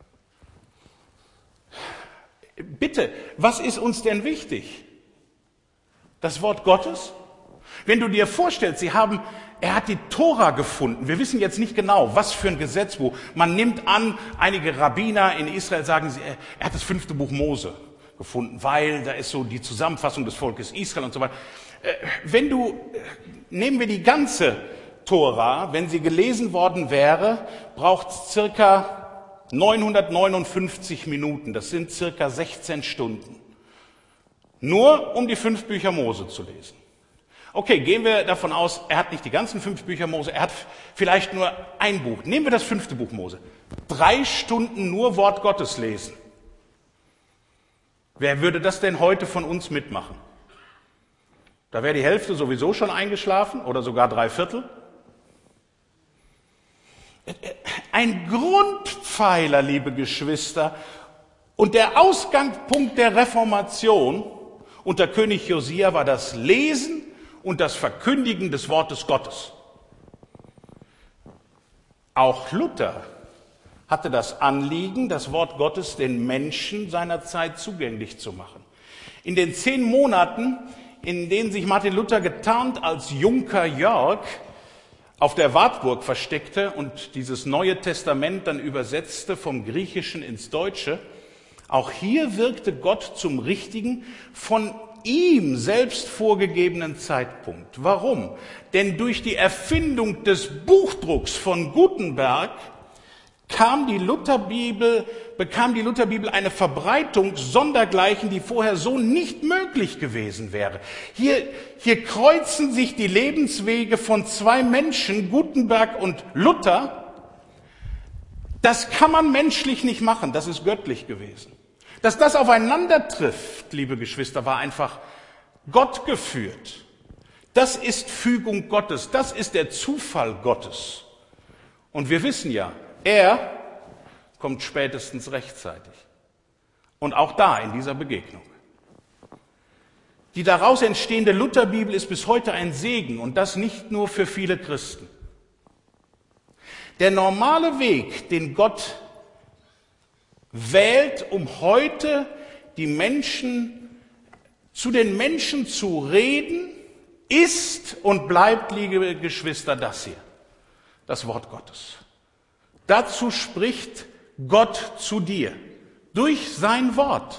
Bitte, was ist uns denn wichtig? Das Wort Gottes? Wenn du dir vorstellst, sie haben, er hat die Tora gefunden. Wir wissen jetzt nicht genau, was für ein Gesetzbuch. Man nimmt an, einige Rabbiner in Israel sagen, er hat das fünfte Buch Mose gefunden, weil da ist so die Zusammenfassung des Volkes Israel und so weiter. Wenn du, nehmen wir die ganze Tora, wenn sie gelesen worden wäre, braucht es circa neunhundertneunundfünfzig Minuten, das sind circa sechzehn Stunden. Nur um die fünf Bücher Mose zu lesen. Okay, gehen wir davon aus, er hat nicht die ganzen fünf Bücher Mose, er hat vielleicht nur ein Buch. Nehmen wir das fünfte Buch Mose. Drei Stunden nur Wort Gottes lesen. Wer würde das denn heute von uns mitmachen? Da wäre die Hälfte sowieso schon eingeschlafen oder sogar drei Viertel. Ein Grundpfeiler, liebe Geschwister, und der Ausgangspunkt der Reformation unter König Josia war das Lesen und das Verkündigen des Wortes Gottes. Auch Luther hatte das Anliegen, das Wort Gottes den Menschen seiner Zeit zugänglich zu machen. In den zehn Monaten, in denen sich Martin Luther getarnt als Junker Jörg auf der Wartburg versteckte und dieses Neue Testament dann übersetzte vom Griechischen ins Deutsche, auch hier wirkte Gott zum richtigen, von ihm selbst vorgegebenen Zeitpunkt. Warum? Denn durch die Erfindung des Buchdrucks von Gutenberg kam die Lutherbibel, bekam die Lutherbibel eine Verbreitung sondergleichen, die vorher so nicht möglich gewesen wäre. Hier, hier kreuzen sich die Lebenswege von zwei Menschen, Gutenberg und Luther. Das kann man menschlich nicht machen, das ist göttlich gewesen. Dass das aufeinander trifft, liebe Geschwister, war einfach Gott geführt. Das ist Fügung Gottes, das ist der Zufall Gottes. Und wir wissen ja, er kommt spätestens rechtzeitig. Und auch da in dieser Begegnung. Die daraus entstehende Lutherbibel ist bis heute ein Segen und das nicht nur für viele Christen. Der normale Weg, den Gott wählt, um heute die Menschen, zu den Menschen zu reden, ist und bleibt, liebe Geschwister, das hier, das Wort Gottes. Dazu spricht Gott zu dir, durch sein Wort.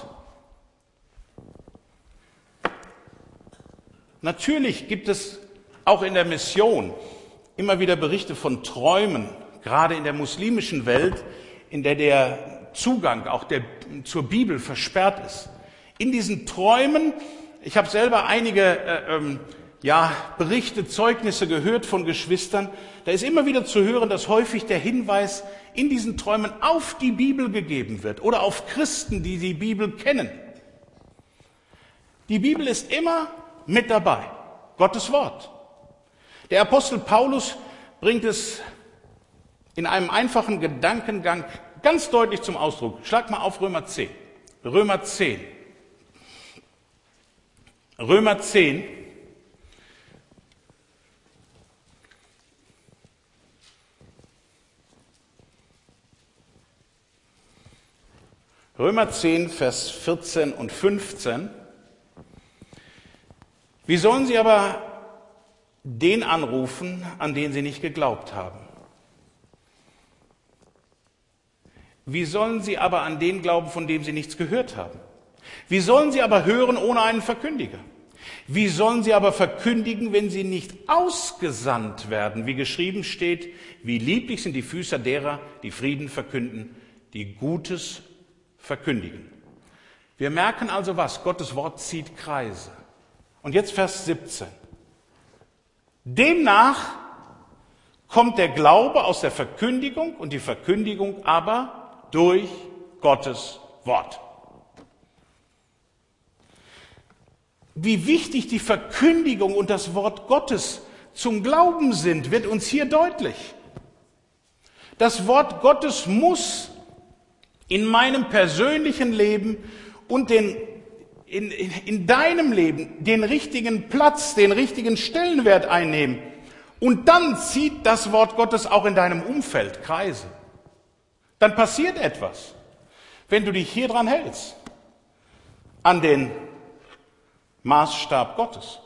Natürlich gibt es auch in der Mission immer wieder Berichte von Träumen, gerade in der muslimischen Welt, in der der Zugang auch der, zur Bibel versperrt ist. In diesen Träumen, ich habe selber einige äh, ähm, ja, Berichte, Zeugnisse gehört von Geschwistern, da ist immer wieder zu hören, dass häufig der Hinweis in diesen Träumen auf die Bibel gegeben wird oder auf Christen, die die Bibel kennen. Die Bibel ist immer mit dabei, Gottes Wort. Der Apostel Paulus bringt es in einem einfachen Gedankengang ganz deutlich zum Ausdruck. Schlag mal auf Römer zehn. Römer zehn. Römer zehn. Römer zehn, Vers vierzehn und fünfzehn. Wie sollen sie aber den anrufen, an den sie nicht geglaubt haben? Wie sollen sie aber an den glauben, von dem sie nichts gehört haben? Wie sollen sie aber hören ohne einen Verkündiger? Wie sollen sie aber verkündigen, wenn sie nicht ausgesandt werden? Wie geschrieben steht, wie lieblich sind die Füße derer, die Frieden verkünden, die Gutes verkündigen. Wir merken also was, Gottes Wort zieht Kreise. Und jetzt Vers siebzehn. Demnach kommt der Glaube aus der Verkündigung und die Verkündigung aber durch Gottes Wort. Wie wichtig die Verkündigung und das Wort Gottes zum Glauben sind, wird uns hier deutlich. Das Wort Gottes muss in meinem persönlichen Leben und den, in, in, in deinem Leben den richtigen Platz, den richtigen Stellenwert einnehmen. Und dann zieht das Wort Gottes auch in deinem Umfeld Kreise. Dann passiert etwas, wenn du dich hier dran hältst, an den Maßstab Gottes.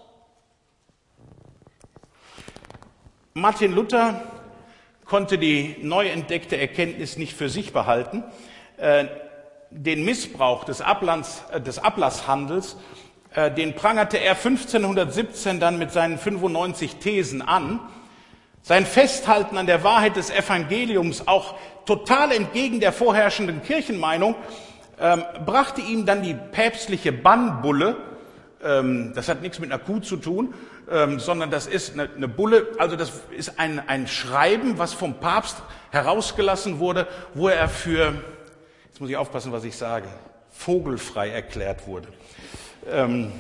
Martin Luther konnte die neu entdeckte Erkenntnis nicht für sich behalten. Den Missbrauch des, Ablands, des Ablasshandels, den prangerte er fünfzehnhundertsiebzehn dann mit seinen fünfundneunzig Thesen an. Sein Festhalten an der Wahrheit des Evangeliums, auch total entgegen der vorherrschenden Kirchenmeinung, ähm, brachte ihm dann die päpstliche Bannbulle. Ähm, das hat nichts mit einer Kuh zu tun, ähm, sondern das ist eine, eine Bulle, also das ist ein, ein Schreiben, was vom Papst herausgelassen wurde, wo er für, jetzt muss ich aufpassen, was ich sage, vogelfrei erklärt wurde. Ähm,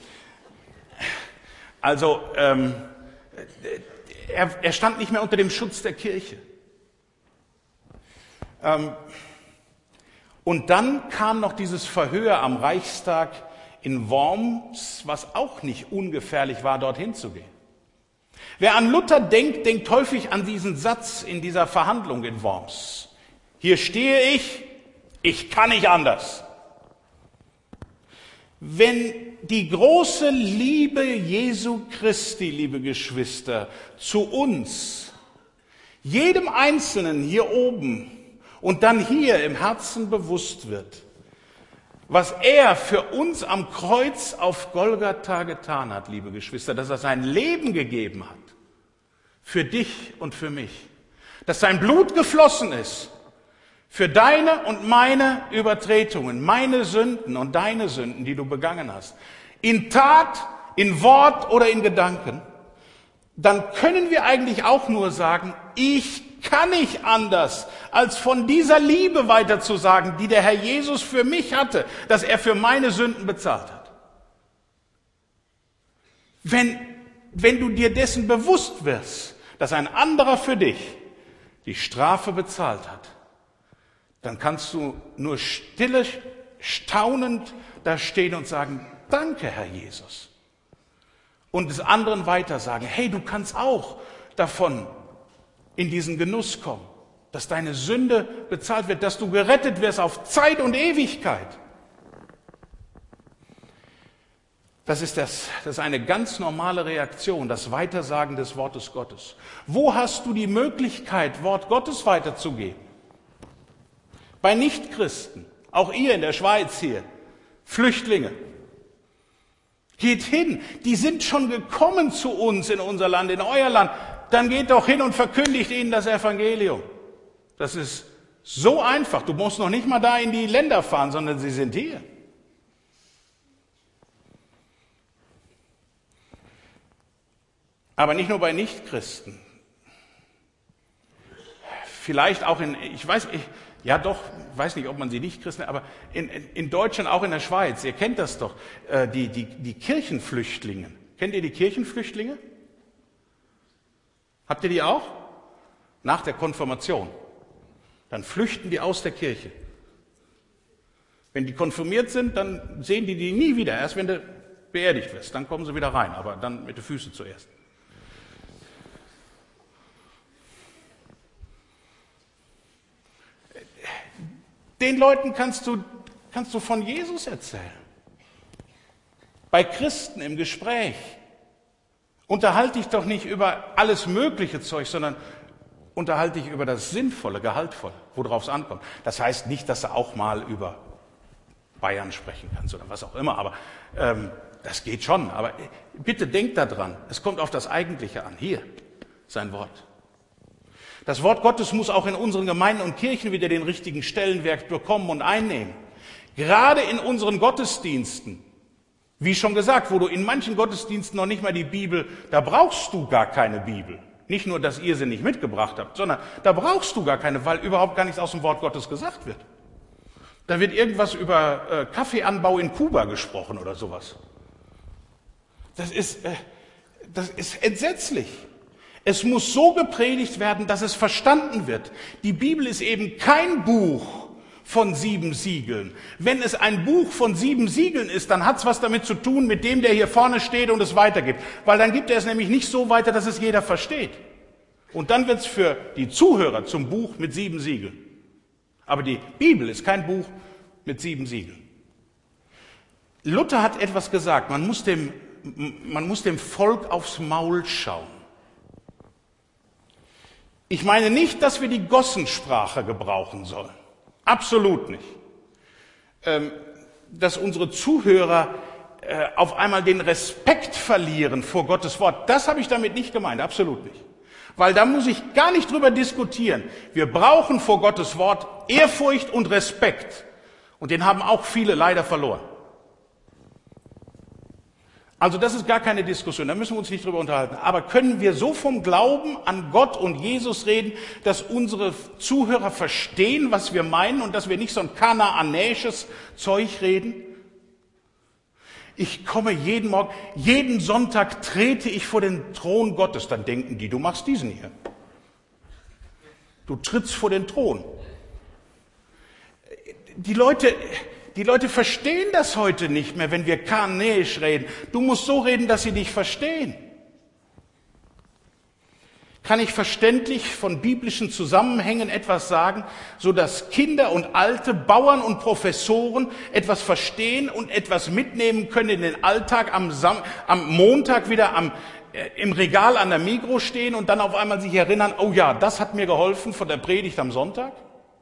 also ähm, er, er stand nicht mehr unter dem Schutz der Kirche. Ähm, und dann kam noch dieses Verhör am Reichstag in Worms, was auch nicht ungefährlich war, dorthin zu gehen. Wer an Luther denkt, denkt häufig an diesen Satz in dieser Verhandlung in Worms. Hier stehe ich, ich kann nicht anders. Wenn die große Liebe Jesu Christi, liebe Geschwister, zu uns, jedem Einzelnen hier oben und dann hier im Herzen bewusst wird, was er für uns am Kreuz auf Golgatha getan hat, liebe Geschwister, dass er sein Leben gegeben hat, für dich und für mich, dass sein Blut geflossen ist, für deine und meine Übertretungen, meine Sünden und deine Sünden, die du begangen hast, in Tat, in Wort oder in Gedanken, dann können wir eigentlich auch nur sagen, ich kann nicht anders, als von dieser Liebe weiterzusagen, die der Herr Jesus für mich hatte, dass er für meine Sünden bezahlt hat. Wenn, wenn du dir dessen bewusst wirst, dass ein anderer für dich die Strafe bezahlt hat, dann kannst du nur stille, staunend da stehen und sagen, danke, Herr Jesus. Und des anderen weiter sagen, hey, du kannst auch davon in diesen Genuss kommen, dass deine Sünde bezahlt wird, dass du gerettet wirst auf Zeit und Ewigkeit. Das ist, das, das ist eine ganz normale Reaktion, das Weitersagen des Wortes Gottes. Wo hast du die Möglichkeit, Wort Gottes weiterzugeben? Bei Nichtchristen, auch ihr in der Schweiz hier, Flüchtlinge. Geht hin, die sind schon gekommen zu uns in unser Land, in euer Land. Dann geht doch hin und verkündigt ihnen das Evangelium. Das ist so einfach. Du musst noch nicht mal da in die Länder fahren, sondern sie sind hier. Aber nicht nur bei Nichtchristen. Vielleicht auch in, ich weiß, ich, ja doch, ich weiß nicht, ob man sie Nichtchristen, aber in, in, in Deutschland, auch in der Schweiz, ihr kennt das doch, äh, die, die, die Kirchenflüchtlinge. Kennt ihr die Kirchenflüchtlinge? Habt ihr die auch? Nach der Konfirmation. Dann flüchten die aus der Kirche. Wenn die konfirmiert sind, dann sehen die die nie wieder. Erst wenn du beerdigt wirst, dann kommen sie wieder rein, aber dann mit den Füßen zuerst. Den Leuten kannst du, kannst du von Jesus erzählen. Bei Christen im Gespräch. Unterhalte dich doch nicht über alles mögliche Zeug, sondern unterhalte dich über das Sinnvolle, Gehaltvolle, worauf es ankommt. Das heißt nicht, dass du auch mal über Bayern sprechen kannst oder was auch immer, aber ähm, das geht schon. Aber bitte denk daran, es kommt auf das Eigentliche an. Hier, sein Wort. Das Wort Gottes muss auch in unseren Gemeinden und Kirchen wieder den richtigen Stellenwert bekommen und einnehmen. Gerade in unseren Gottesdiensten, wie schon gesagt, wo du in manchen Gottesdiensten noch nicht mal die Bibel, da brauchst du gar keine Bibel. Nicht nur, dass ihr sie nicht mitgebracht habt, sondern da brauchst du gar keine, weil überhaupt gar nichts aus dem Wort Gottes gesagt wird. Da wird irgendwas über äh, Kaffeeanbau in Kuba gesprochen oder sowas. Das ist, äh, das ist entsetzlich. Es muss so gepredigt werden, dass es verstanden wird. Die Bibel ist eben kein Buch von sieben Siegeln. Wenn es ein Buch von sieben Siegeln ist, dann hat es was damit zu tun mit dem, der hier vorne steht und es weitergibt. Weil dann gibt er es nämlich nicht so weiter, dass es jeder versteht. Und dann wird es für die Zuhörer zum Buch mit sieben Siegeln. Aber die Bibel ist kein Buch mit sieben Siegeln. Luther hat etwas gesagt, man muss dem, man muss dem Volk aufs Maul schauen. Ich meine nicht, dass wir die Gossensprache gebrauchen sollen. Absolut nicht. Ähm, dass unsere Zuhörer äh, auf einmal den Respekt verlieren vor Gottes Wort, das habe ich damit nicht gemeint, absolut nicht. Weil da muss ich gar nicht drüber diskutieren. Wir brauchen vor Gottes Wort Ehrfurcht und Respekt. Und den haben auch viele leider verloren. Also das ist gar keine Diskussion, da müssen wir uns nicht drüber unterhalten. Aber können wir so vom Glauben an Gott und Jesus reden, dass unsere Zuhörer verstehen, was wir meinen und dass wir nicht so ein kanaanäisches Zeug reden? Ich komme jeden Morgen, jeden Sonntag trete ich vor den Thron Gottes. Dann denken die, du machst diesen hier. Du trittst vor den Thron. Die Leute... Die Leute verstehen das heute nicht mehr, wenn wir kanäisch reden. Du musst so reden, dass sie dich verstehen. Kann ich verständlich von biblischen Zusammenhängen etwas sagen, so dass Kinder und Alte, Bauern und Professoren etwas verstehen und etwas mitnehmen können in den Alltag, am, Sam- am Montag wieder am, äh, im Regal an der Migros stehen und dann auf einmal sich erinnern, oh ja, das hat mir geholfen von der Predigt am Sonntag?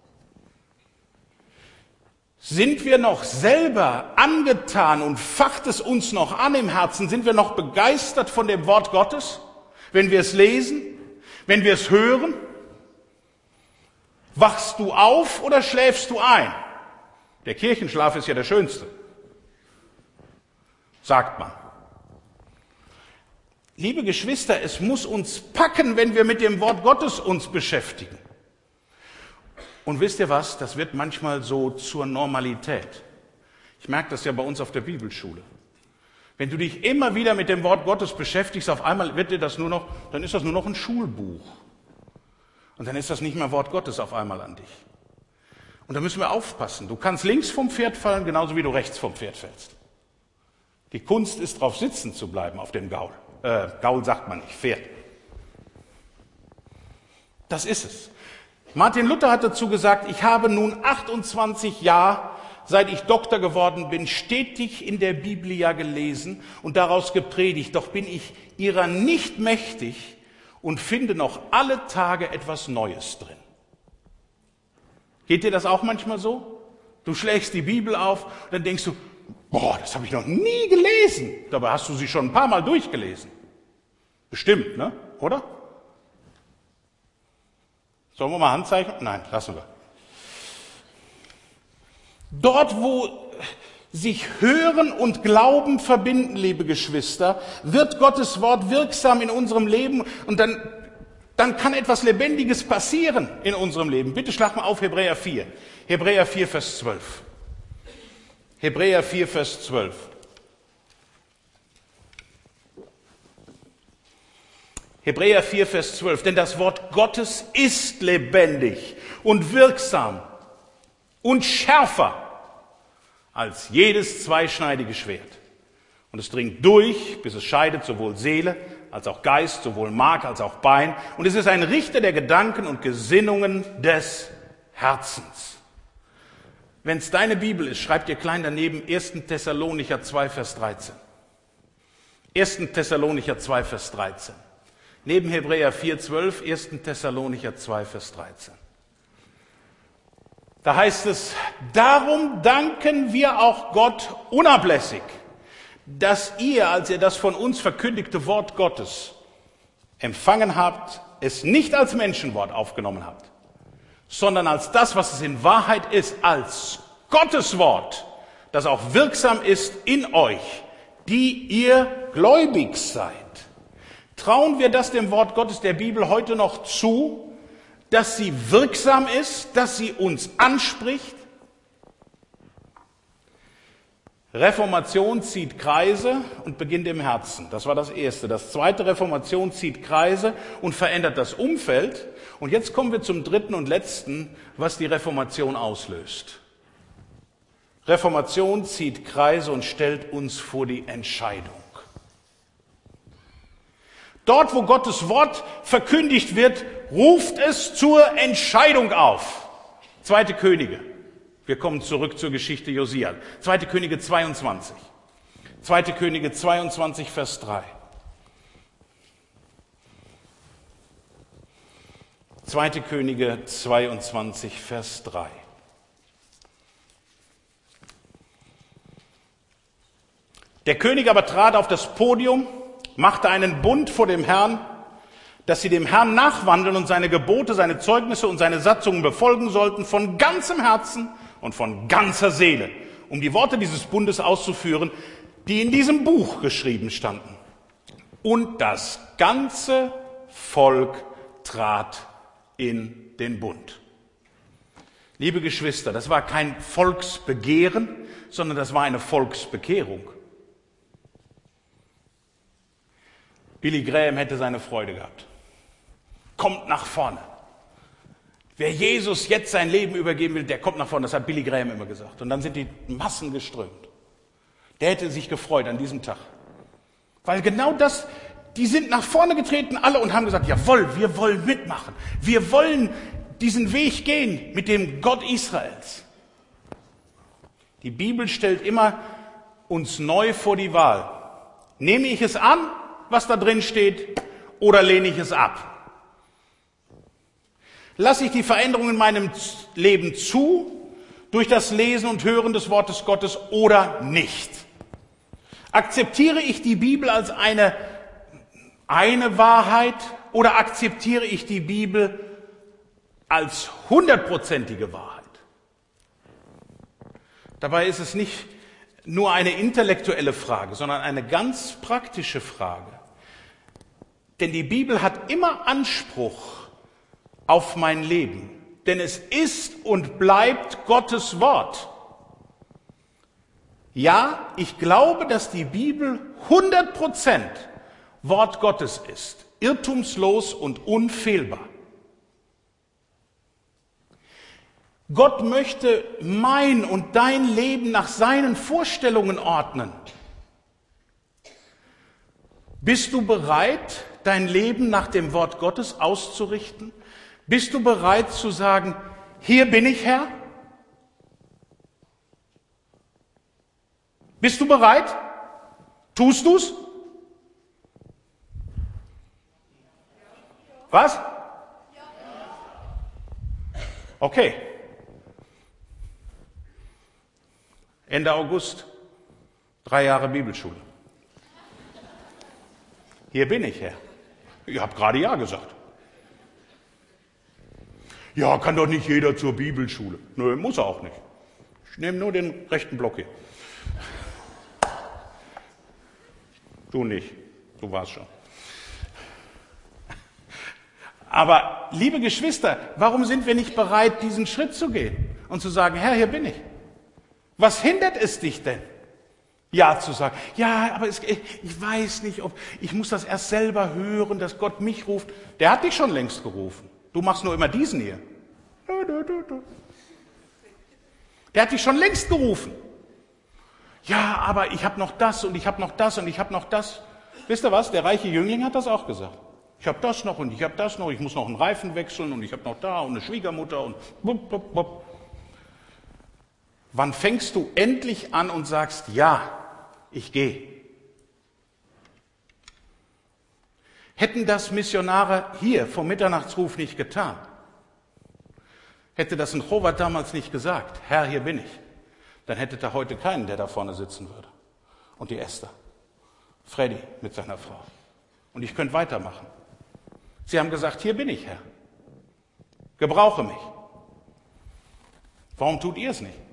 Sind wir noch selber angetan und facht es uns noch an im Herzen? Sind wir noch begeistert von dem Wort Gottes, wenn wir es lesen, wenn wir es hören? Wachst du auf oder schläfst du ein? Der Kirchenschlaf ist ja der schönste, sagt man. Liebe Geschwister, es muss uns packen, wenn wir mit dem Wort Gottes uns beschäftigen. Und wisst ihr was? Das wird manchmal so zur Normalität. Ich merke das ja bei uns auf der Bibelschule. Wenn du dich immer wieder mit dem Wort Gottes beschäftigst, auf einmal wird dir das nur noch, dann ist das nur noch ein Schulbuch. Und dann ist das nicht mehr Wort Gottes auf einmal an dich. Und da müssen wir aufpassen. Du kannst links vom Pferd fallen, genauso wie du rechts vom Pferd fällst. Die Kunst ist, drauf sitzen zu bleiben auf dem Gaul. Äh, Gaul sagt man nicht, Pferd. Das ist es. Martin Luther hat dazu gesagt, ich habe nun achtundzwanzig Jahre, seit ich Doktor geworden bin, stetig in der Biblia gelesen und daraus gepredigt, doch bin ich ihrer nicht mächtig und finde noch alle Tage etwas Neues drin. Geht dir das auch manchmal so? Du schlägst die Bibel auf und dann denkst du, boah, das habe ich noch nie gelesen. Dabei hast du sie schon ein paar Mal durchgelesen. Bestimmt, ne? Oder? Sollen wir mal Handzeichen? Nein, lassen wir. Dort, wo sich Hören und Glauben verbinden, liebe Geschwister, wird Gottes Wort wirksam in unserem Leben und dann, dann kann etwas Lebendiges passieren in unserem Leben. Bitte schlag mal auf Hebräer vier. Hebräer vier, Vers zwölf. Hebräer vier, Vers zwölf. Hebräer vier, Vers zwölf. Denn das Wort Gottes ist lebendig und wirksam und schärfer als jedes zweischneidige Schwert. Und es dringt durch, bis es scheidet sowohl Seele als auch Geist, sowohl Mark als auch Bein. Und es ist ein Richter der Gedanken und Gesinnungen des Herzens. Wenn es deine Bibel ist, schreib dir klein daneben erster Thessalonicher zwei, Vers dreizehn. erster Thessalonicher zwei, Vers dreizehn. Neben Hebräer vier, zwölf, erster Thessalonicher zwei, Vers dreizehn. Da heißt es, darum danken wir auch Gott unablässig, dass ihr, als ihr das von uns verkündigte Wort Gottes empfangen habt, es nicht als Menschenwort aufgenommen habt, sondern als das, was es in Wahrheit ist, als Gottes Wort, das auch wirksam ist in euch, die ihr gläubig seid. Trauen wir das dem Wort Gottes der Bibel heute noch zu, dass sie wirksam ist, dass sie uns anspricht? Reformation zieht Kreise und beginnt im Herzen. Das war das Erste. Das Zweite, Reformation zieht Kreise und verändert das Umfeld. Und jetzt kommen wir zum Dritten und Letzten, was die Reformation auslöst. Reformation zieht Kreise und stellt uns vor die Entscheidung. Dort, wo Gottes Wort verkündigt wird, ruft es zur Entscheidung auf. Zweite Könige. Wir kommen zurück zur Geschichte Josia. Zweite Könige zweiundzwanzig. Zweite Könige zweiundzwanzig, Vers drei. Zweite Könige zweiundzwanzig, Vers drei. Der König aber trat auf das Podium, machte einen Bund vor dem Herrn, dass sie dem Herrn nachwandeln und seine Gebote, seine Zeugnisse und seine Satzungen befolgen sollten von ganzem Herzen und von ganzer Seele, um die Worte dieses Bundes auszuführen, die in diesem Buch geschrieben standen. Und das ganze Volk trat in den Bund. Liebe Geschwister, das war kein Volksbegehren, sondern das war eine Volksbekehrung. Billy Graham hätte seine Freude gehabt. Kommt nach vorne. Wer Jesus jetzt sein Leben übergeben will, der kommt nach vorne. Das hat Billy Graham immer gesagt. Und dann sind die Massen geströmt. Der hätte sich gefreut an diesem Tag. Weil genau das, die sind nach vorne getreten, alle, und haben gesagt, jawohl, wir wollen mitmachen. Wir wollen diesen Weg gehen mit dem Gott Israels. Die Bibel stellt immer uns neu vor die Wahl. Nehme ich es an, was da drin steht, oder lehne ich es ab? Lasse ich die Veränderung in meinem Leben zu, durch das Lesen und Hören des Wortes Gottes, oder nicht? Akzeptiere ich die Bibel als eine, eine Wahrheit, oder akzeptiere ich die Bibel als hundertprozentige Wahrheit? Dabei ist es nicht nur eine intellektuelle Frage, sondern eine ganz praktische Frage. Denn die Bibel hat immer Anspruch auf mein Leben. Denn es ist und bleibt Gottes Wort. Ja, ich glaube, dass die Bibel hundert Prozent Wort Gottes ist. Irrtumslos und unfehlbar. Gott möchte mein und dein Leben nach seinen Vorstellungen ordnen. Bist du bereit, dein Leben nach dem Wort Gottes auszurichten? Bist du bereit zu sagen, hier bin ich, Herr? Bist du bereit? Tust du's? Was? Okay. Ende August, drei Jahre Bibelschule. Hier bin ich, Herr. Ich habe gerade Ja gesagt. Ja, kann doch nicht jeder zur Bibelschule. Nö, muss er auch nicht. Ich nehme nur den rechten Block hier. Du nicht, du warst schon. Aber, liebe Geschwister, warum sind wir nicht bereit, diesen Schritt zu gehen und zu sagen, Herr, hier bin ich? Was hindert es dich denn? Ja zu sagen, ja, aber es, ich weiß nicht, ob ich muss das erst selber hören, dass Gott mich ruft. Der hat dich schon längst gerufen. Du machst nur immer diesen hier. Der hat dich schon längst gerufen. Ja, aber ich habe noch das und ich habe noch das und ich habe noch das. Wisst ihr was? Der reiche Jüngling hat das auch gesagt. Ich habe das noch und ich habe das noch, ich muss noch einen Reifen wechseln und ich habe noch da und eine Schwiegermutter und bup, bup, bup. Wann fängst du endlich an und sagst, ja, ich gehe? Hätten das Missionare hier vom Mitternachtsruf nicht getan, hätte das ein Chovat damals nicht gesagt, Herr, hier bin ich, dann hättet ihr heute keinen, der da vorne sitzen würde. Und die Esther, Freddy mit seiner Frau. Und ich könnte weitermachen. Sie haben gesagt, hier bin ich, Herr. Gebrauche mich. Warum tut ihr es nicht?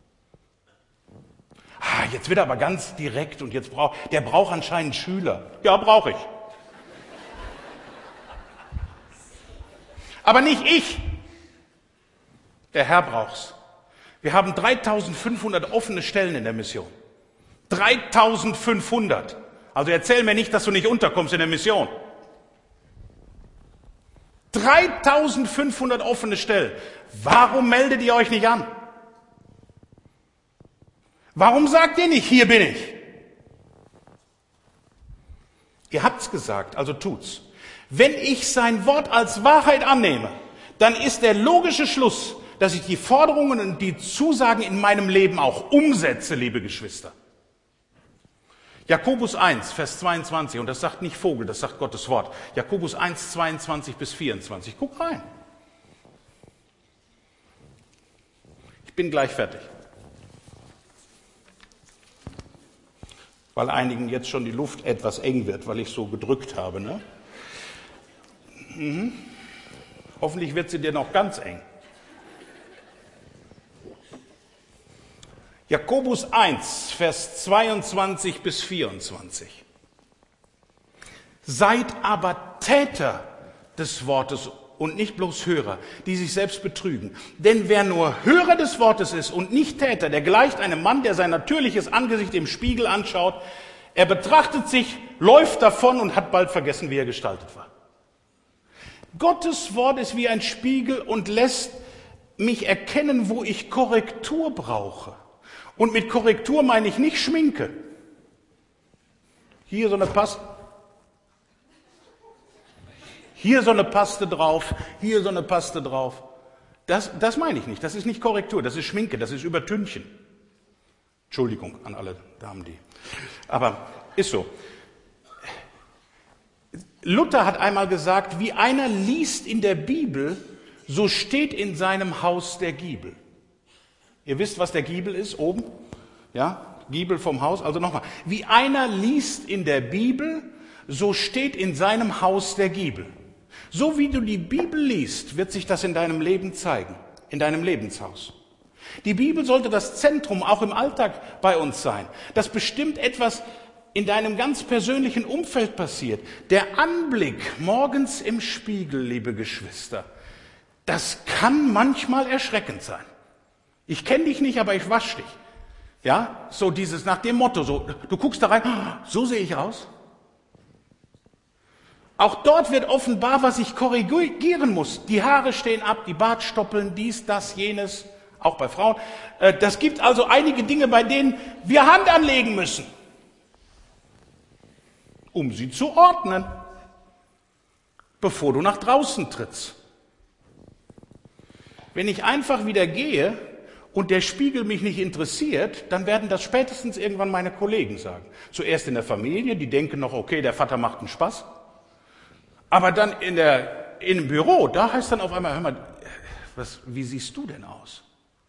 Ah, jetzt wird er aber ganz direkt und jetzt braucht, der braucht anscheinend Schüler. Ja, brauche ich. Aber nicht ich. Der Herr braucht's. Wir haben dreitausendfünfhundert offene Stellen in der Mission. dreitausendfünfhundert. Also erzähl mir nicht, dass du nicht unterkommst in der Mission. dreitausendfünfhundert offene Stellen. Warum meldet ihr euch nicht an? Warum sagt ihr nicht, hier bin ich? Ihr habt's gesagt, also tut's. Wenn ich sein Wort als Wahrheit annehme, dann ist der logische Schluss, dass ich die Forderungen und die Zusagen in meinem Leben auch umsetze, liebe Geschwister. Jakobus eins, Vers zweiundzwanzig, und das sagt nicht Vogel, das sagt Gottes Wort. Jakobus eins, zweiundzwanzig bis vierundzwanzig. Guck rein. Ich bin gleich fertig. Weil einigen jetzt schon die Luft etwas eng wird, weil ich so gedrückt habe. Ne? Mhm. Hoffentlich wird sie dir noch ganz eng. Jakobus eins, Vers zweiundzwanzig bis vierundzwanzig. Seid aber Täter des Wortes und nicht bloß Hörer, die sich selbst betrügen. Denn wer nur Hörer des Wortes ist und nicht Täter, der gleicht einem Mann, der sein natürliches Angesicht im Spiegel anschaut. Er betrachtet sich, läuft davon und hat bald vergessen, wie er gestaltet war. Gottes Wort ist wie ein Spiegel und lässt mich erkennen, wo ich Korrektur brauche. Und mit Korrektur meine ich nicht Schminke. Hier so eine Paste. Hier so eine Paste drauf, hier so eine Paste drauf. Das, das meine ich nicht. Das ist nicht Korrektur, das ist Schminke, das ist Übertünchen. Entschuldigung an alle Damen, die. Aber ist so. Luther hat einmal gesagt, wie einer liest in der Bibel, so steht in seinem Haus der Giebel. Ihr wisst, was der Giebel ist, oben? Ja, Giebel vom Haus. Also nochmal. Wie einer liest in der Bibel, so steht in seinem Haus der Giebel. So wie du die Bibel liest, wird sich das in deinem Leben zeigen, in deinem Lebenshaus. Die Bibel sollte das Zentrum auch im Alltag bei uns sein. Das bestimmt etwas, in deinem ganz persönlichen Umfeld passiert. Der Anblick morgens im Spiegel, liebe Geschwister, das kann manchmal erschreckend sein. Ich kenne dich nicht, aber ich wasche dich. Ja, so dieses nach dem Motto, so, du guckst da rein, so sehe ich aus. Auch dort wird offenbar, was ich korrigieren muss. Die Haare stehen ab, die Bartstoppeln, dies, das, jenes, auch bei Frauen. Das gibt also einige Dinge, bei denen wir Hand anlegen müssen, um sie zu ordnen, bevor du nach draußen trittst. Wenn ich einfach wieder gehe und der Spiegel mich nicht interessiert, dann werden das spätestens irgendwann meine Kollegen sagen. Zuerst in der Familie, die denken noch, okay, der Vater macht einen Spaß. Aber dann in der, im Büro, da heißt dann auf einmal, hör mal, was, wie siehst du denn aus?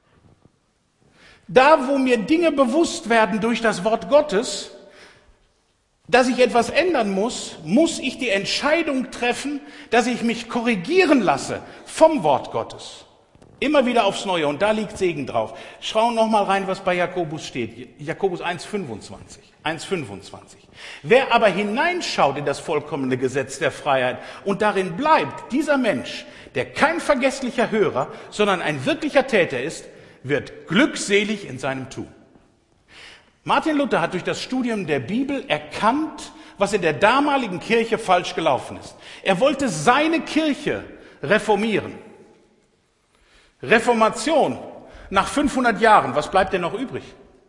Da, wo mir Dinge bewusst werden durch das Wort Gottes, dass ich etwas ändern muss, muss ich die Entscheidung treffen, dass ich mich korrigieren lasse vom Wort Gottes. Immer wieder aufs Neue. Und da liegt Segen drauf. Schauen noch mal rein, was bei Jakobus steht. Jakobus eins fünfundzwanzig. eins fünfundzwanzig. Wer aber hineinschaut in das vollkommene Gesetz der Freiheit und darin bleibt, dieser Mensch, der kein vergesslicher Hörer, sondern ein wirklicher Täter ist, wird glückselig in seinem Tun. Martin Luther hat durch das Studium der Bibel erkannt, was in der damaligen Kirche falsch gelaufen ist. Er wollte seine Kirche reformieren. Reformation nach fünfhundert Jahren, was bleibt denn noch übrig?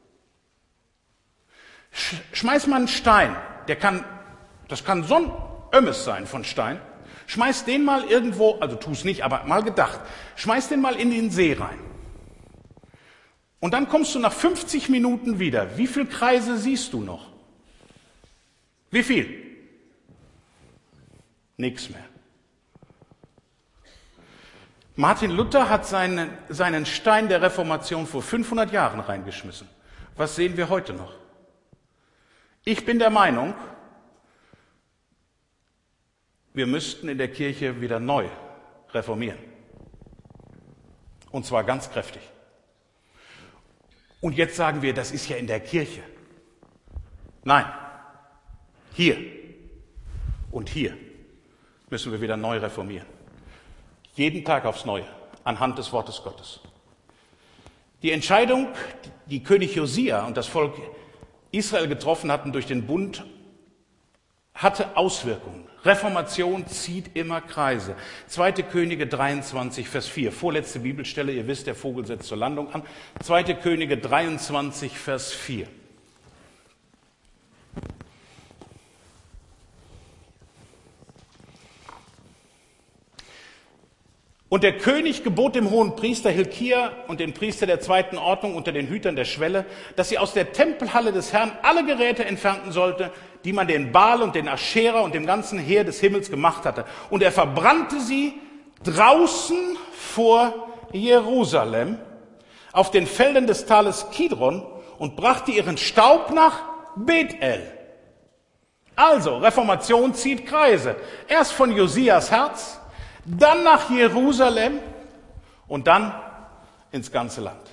Schmeiß mal einen Stein, der kann, das kann so ein Ömmes sein von Stein, schmeiß den mal irgendwo, also tu es nicht, aber mal gedacht, schmeiß den mal in den See rein. Und dann kommst du nach fünfzig Minuten wieder. Wie viele Kreise siehst du noch? Wie viel? Nichts mehr. Martin Luther hat seinen, seinen Stein der Reformation vor fünfhundert Jahren reingeschmissen. Was sehen wir heute noch? Ich bin der Meinung, wir müssten in der Kirche wieder neu reformieren. Und zwar ganz kräftig. Und jetzt sagen wir, das ist ja in der Kirche. Nein, hier und hier müssen wir wieder neu reformieren. Jeden Tag aufs Neue, anhand des Wortes Gottes. Die Entscheidung, die König Josia und das Volk Israel getroffen hatten durch den Bund, hatte Auswirkungen. Reformation zieht immer Kreise. zweite Könige dreiundzwanzig, Vers vier, vorletzte Bibelstelle, ihr wisst, der Vogel setzt zur Landung an. zweite Könige dreiundzwanzig, Vers vier. Und der König gebot dem hohen Priester Hilkia und den Priester der zweiten Ordnung unter den Hütern der Schwelle, dass sie aus der Tempelhalle des Herrn alle Geräte entfernten sollte, die man den Baal und den Aschera und dem ganzen Heer des Himmels gemacht hatte. Und er verbrannte sie draußen vor Jerusalem auf den Feldern des Tales Kidron und brachte ihren Staub nach Bethel. Also, Reformation zieht Kreise. Erst von Josias Herz, dann nach Jerusalem und dann ins ganze Land.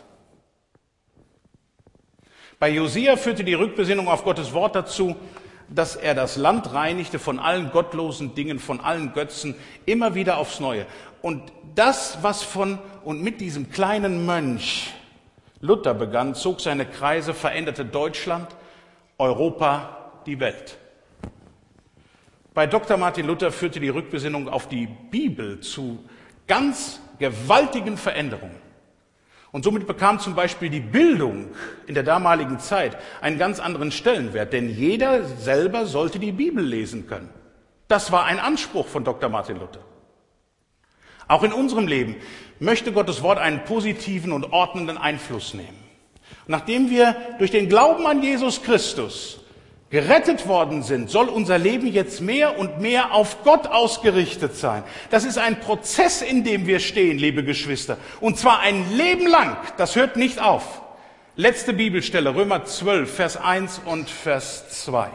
Bei Josia führte die Rückbesinnung auf Gottes Wort dazu, dass er das Land reinigte von allen gottlosen Dingen, von allen Götzen, immer wieder aufs Neue. Und das, was von und mit diesem kleinen Mönch Luther begann, zog seine Kreise, veränderte Deutschland, Europa, die Welt. Bei Doktor Martin Luther führte die Rückbesinnung auf die Bibel zu ganz gewaltigen Veränderungen. Und somit bekam zum Beispiel die Bildung in der damaligen Zeit einen ganz anderen Stellenwert, denn jeder selber sollte die Bibel lesen können. Das war ein Anspruch von Doktor Martin Luther. Auch in unserem Leben möchte Gottes Wort einen positiven und ordnenden Einfluss nehmen. Und nachdem wir durch den Glauben an Jesus Christus gerettet worden sind, soll unser Leben jetzt mehr und mehr auf Gott ausgerichtet sein. Das ist ein Prozess, in dem wir stehen, liebe Geschwister. Und zwar ein Leben lang. Das hört nicht auf. Letzte Bibelstelle, Römer zwölf, Vers eins und Vers zwei.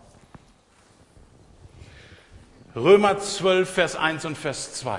Römer zwölf, Vers eins und Vers zwei.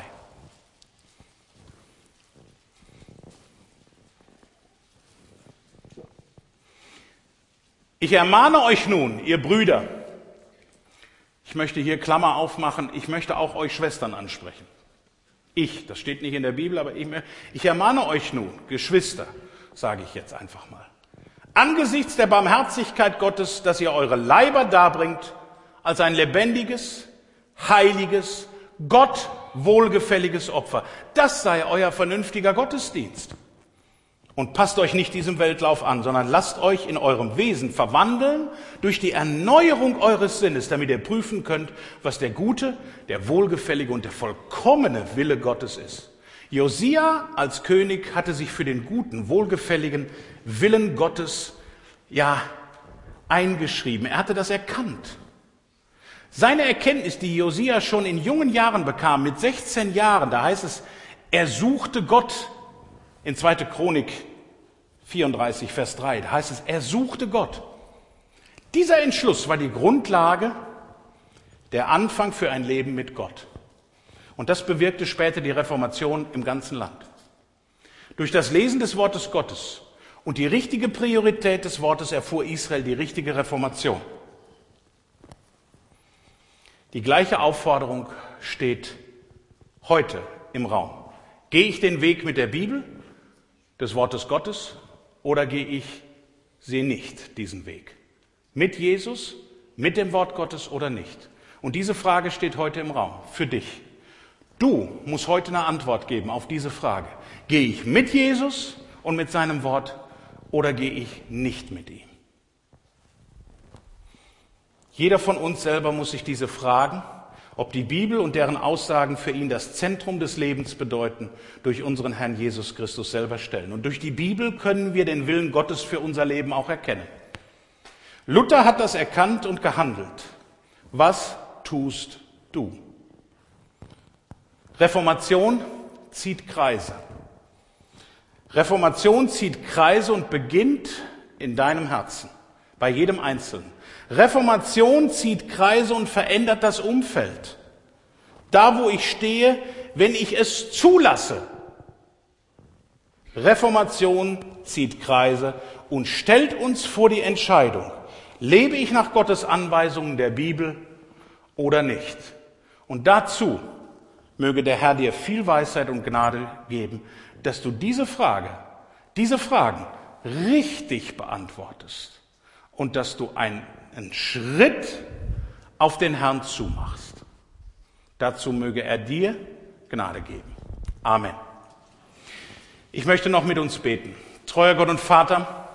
Ich ermahne euch nun, ihr Brüder, ich möchte hier Klammer aufmachen, ich möchte auch euch Schwestern ansprechen. Ich, das steht nicht in der Bibel, aber ich, ich ermahne euch nun, Geschwister, sage ich jetzt einfach mal, angesichts der Barmherzigkeit Gottes, dass ihr eure Leiber darbringt als ein lebendiges, heiliges, Gott wohlgefälliges Opfer. Das sei euer vernünftiger Gottesdienst. Und passt euch nicht diesem Weltlauf an, sondern lasst euch in eurem Wesen verwandeln durch die Erneuerung eures Sinnes, damit ihr prüfen könnt, was der gute, der wohlgefällige und der vollkommene Wille Gottes ist. Josia als König hatte sich für den guten, wohlgefälligen Willen Gottes ja eingeschrieben. Er hatte das erkannt. Seine Erkenntnis, die Josia schon in jungen Jahren bekam, mit sechzehn Jahren, da heißt es, er suchte Gott. In zweite Chronik vierunddreißig, Vers drei, da heißt es, er suchte Gott. Dieser Entschluss war die Grundlage, der Anfang für ein Leben mit Gott. Und das bewirkte später die Reformation im ganzen Land. Durch das Lesen des Wortes Gottes und die richtige Priorität des Wortes erfuhr Israel die richtige Reformation. Die gleiche Aufforderung steht heute im Raum. Gehe ich den Weg mit der Bibel, des Wortes Gottes, oder gehe ich sie nicht, diesen Weg? Mit Jesus, mit dem Wort Gottes oder nicht? Und diese Frage steht heute im Raum, für dich. Du musst heute eine Antwort geben auf diese Frage. Gehe ich mit Jesus und mit seinem Wort oder gehe ich nicht mit ihm? Jeder von uns selber muss sich diese Fragen, ob die Bibel und deren Aussagen für ihn das Zentrum des Lebens bedeuten, durch unseren Herrn Jesus Christus selber stellen. Und durch die Bibel können wir den Willen Gottes für unser Leben auch erkennen. Luther hat das erkannt und gehandelt. Was tust du? Reformation zieht Kreise. Reformation zieht Kreise und beginnt in deinem Herzen, bei jedem Einzelnen. Reformation zieht Kreise und verändert das Umfeld. Da, wo ich stehe, wenn ich es zulasse. Reformation zieht Kreise und stellt uns vor die Entscheidung, lebe ich nach Gottes Anweisungen der Bibel oder nicht? Und dazu möge der Herr dir viel Weisheit und Gnade geben, dass du diese Frage, diese Fragen richtig beantwortest und dass du einen einen Schritt auf den Herrn zumachst. Dazu möge er dir Gnade geben. Amen. Ich möchte noch mit uns beten. Treuer Gott und Vater,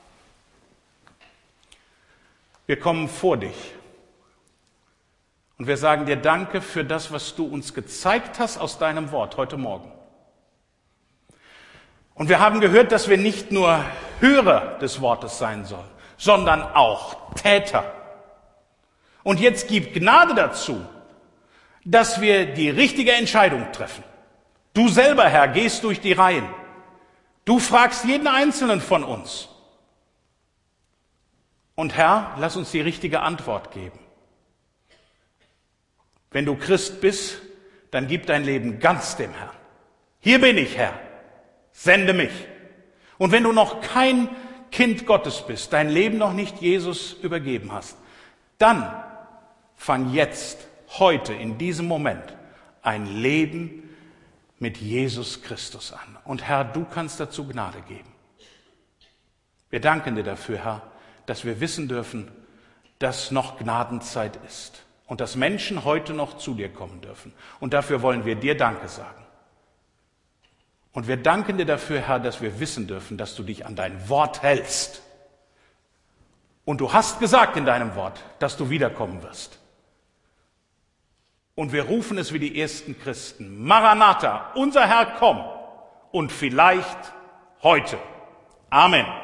wir kommen vor dich und wir sagen dir Danke für das, was du uns gezeigt hast aus deinem Wort heute Morgen. Und wir haben gehört, dass wir nicht nur Hörer des Wortes sein sollen, sondern auch Täter. Und jetzt gib Gnade dazu, dass wir die richtige Entscheidung treffen. Du selber, Herr, gehst durch die Reihen. Du fragst jeden Einzelnen von uns. Und Herr, lass uns die richtige Antwort geben. Wenn du Christ bist, dann gib dein Leben ganz dem Herrn. Hier bin ich, Herr. Sende mich. Und wenn du noch kein Kind Gottes bist, dein Leben noch nicht Jesus übergeben hast, dann fang jetzt, heute, in diesem Moment, ein Leben mit Jesus Christus an. Und Herr, du kannst dazu Gnade geben. Wir danken dir dafür, Herr, dass wir wissen dürfen, dass noch Gnadenzeit ist und dass Menschen heute noch zu dir kommen dürfen. Und dafür wollen wir dir Danke sagen. Und wir danken dir dafür, Herr, dass wir wissen dürfen, dass du dich an dein Wort hältst. Und du hast gesagt in deinem Wort, dass du wiederkommen wirst. Und wir rufen es wie die ersten Christen. Maranatha, unser Herr, komm. Und vielleicht heute. Amen.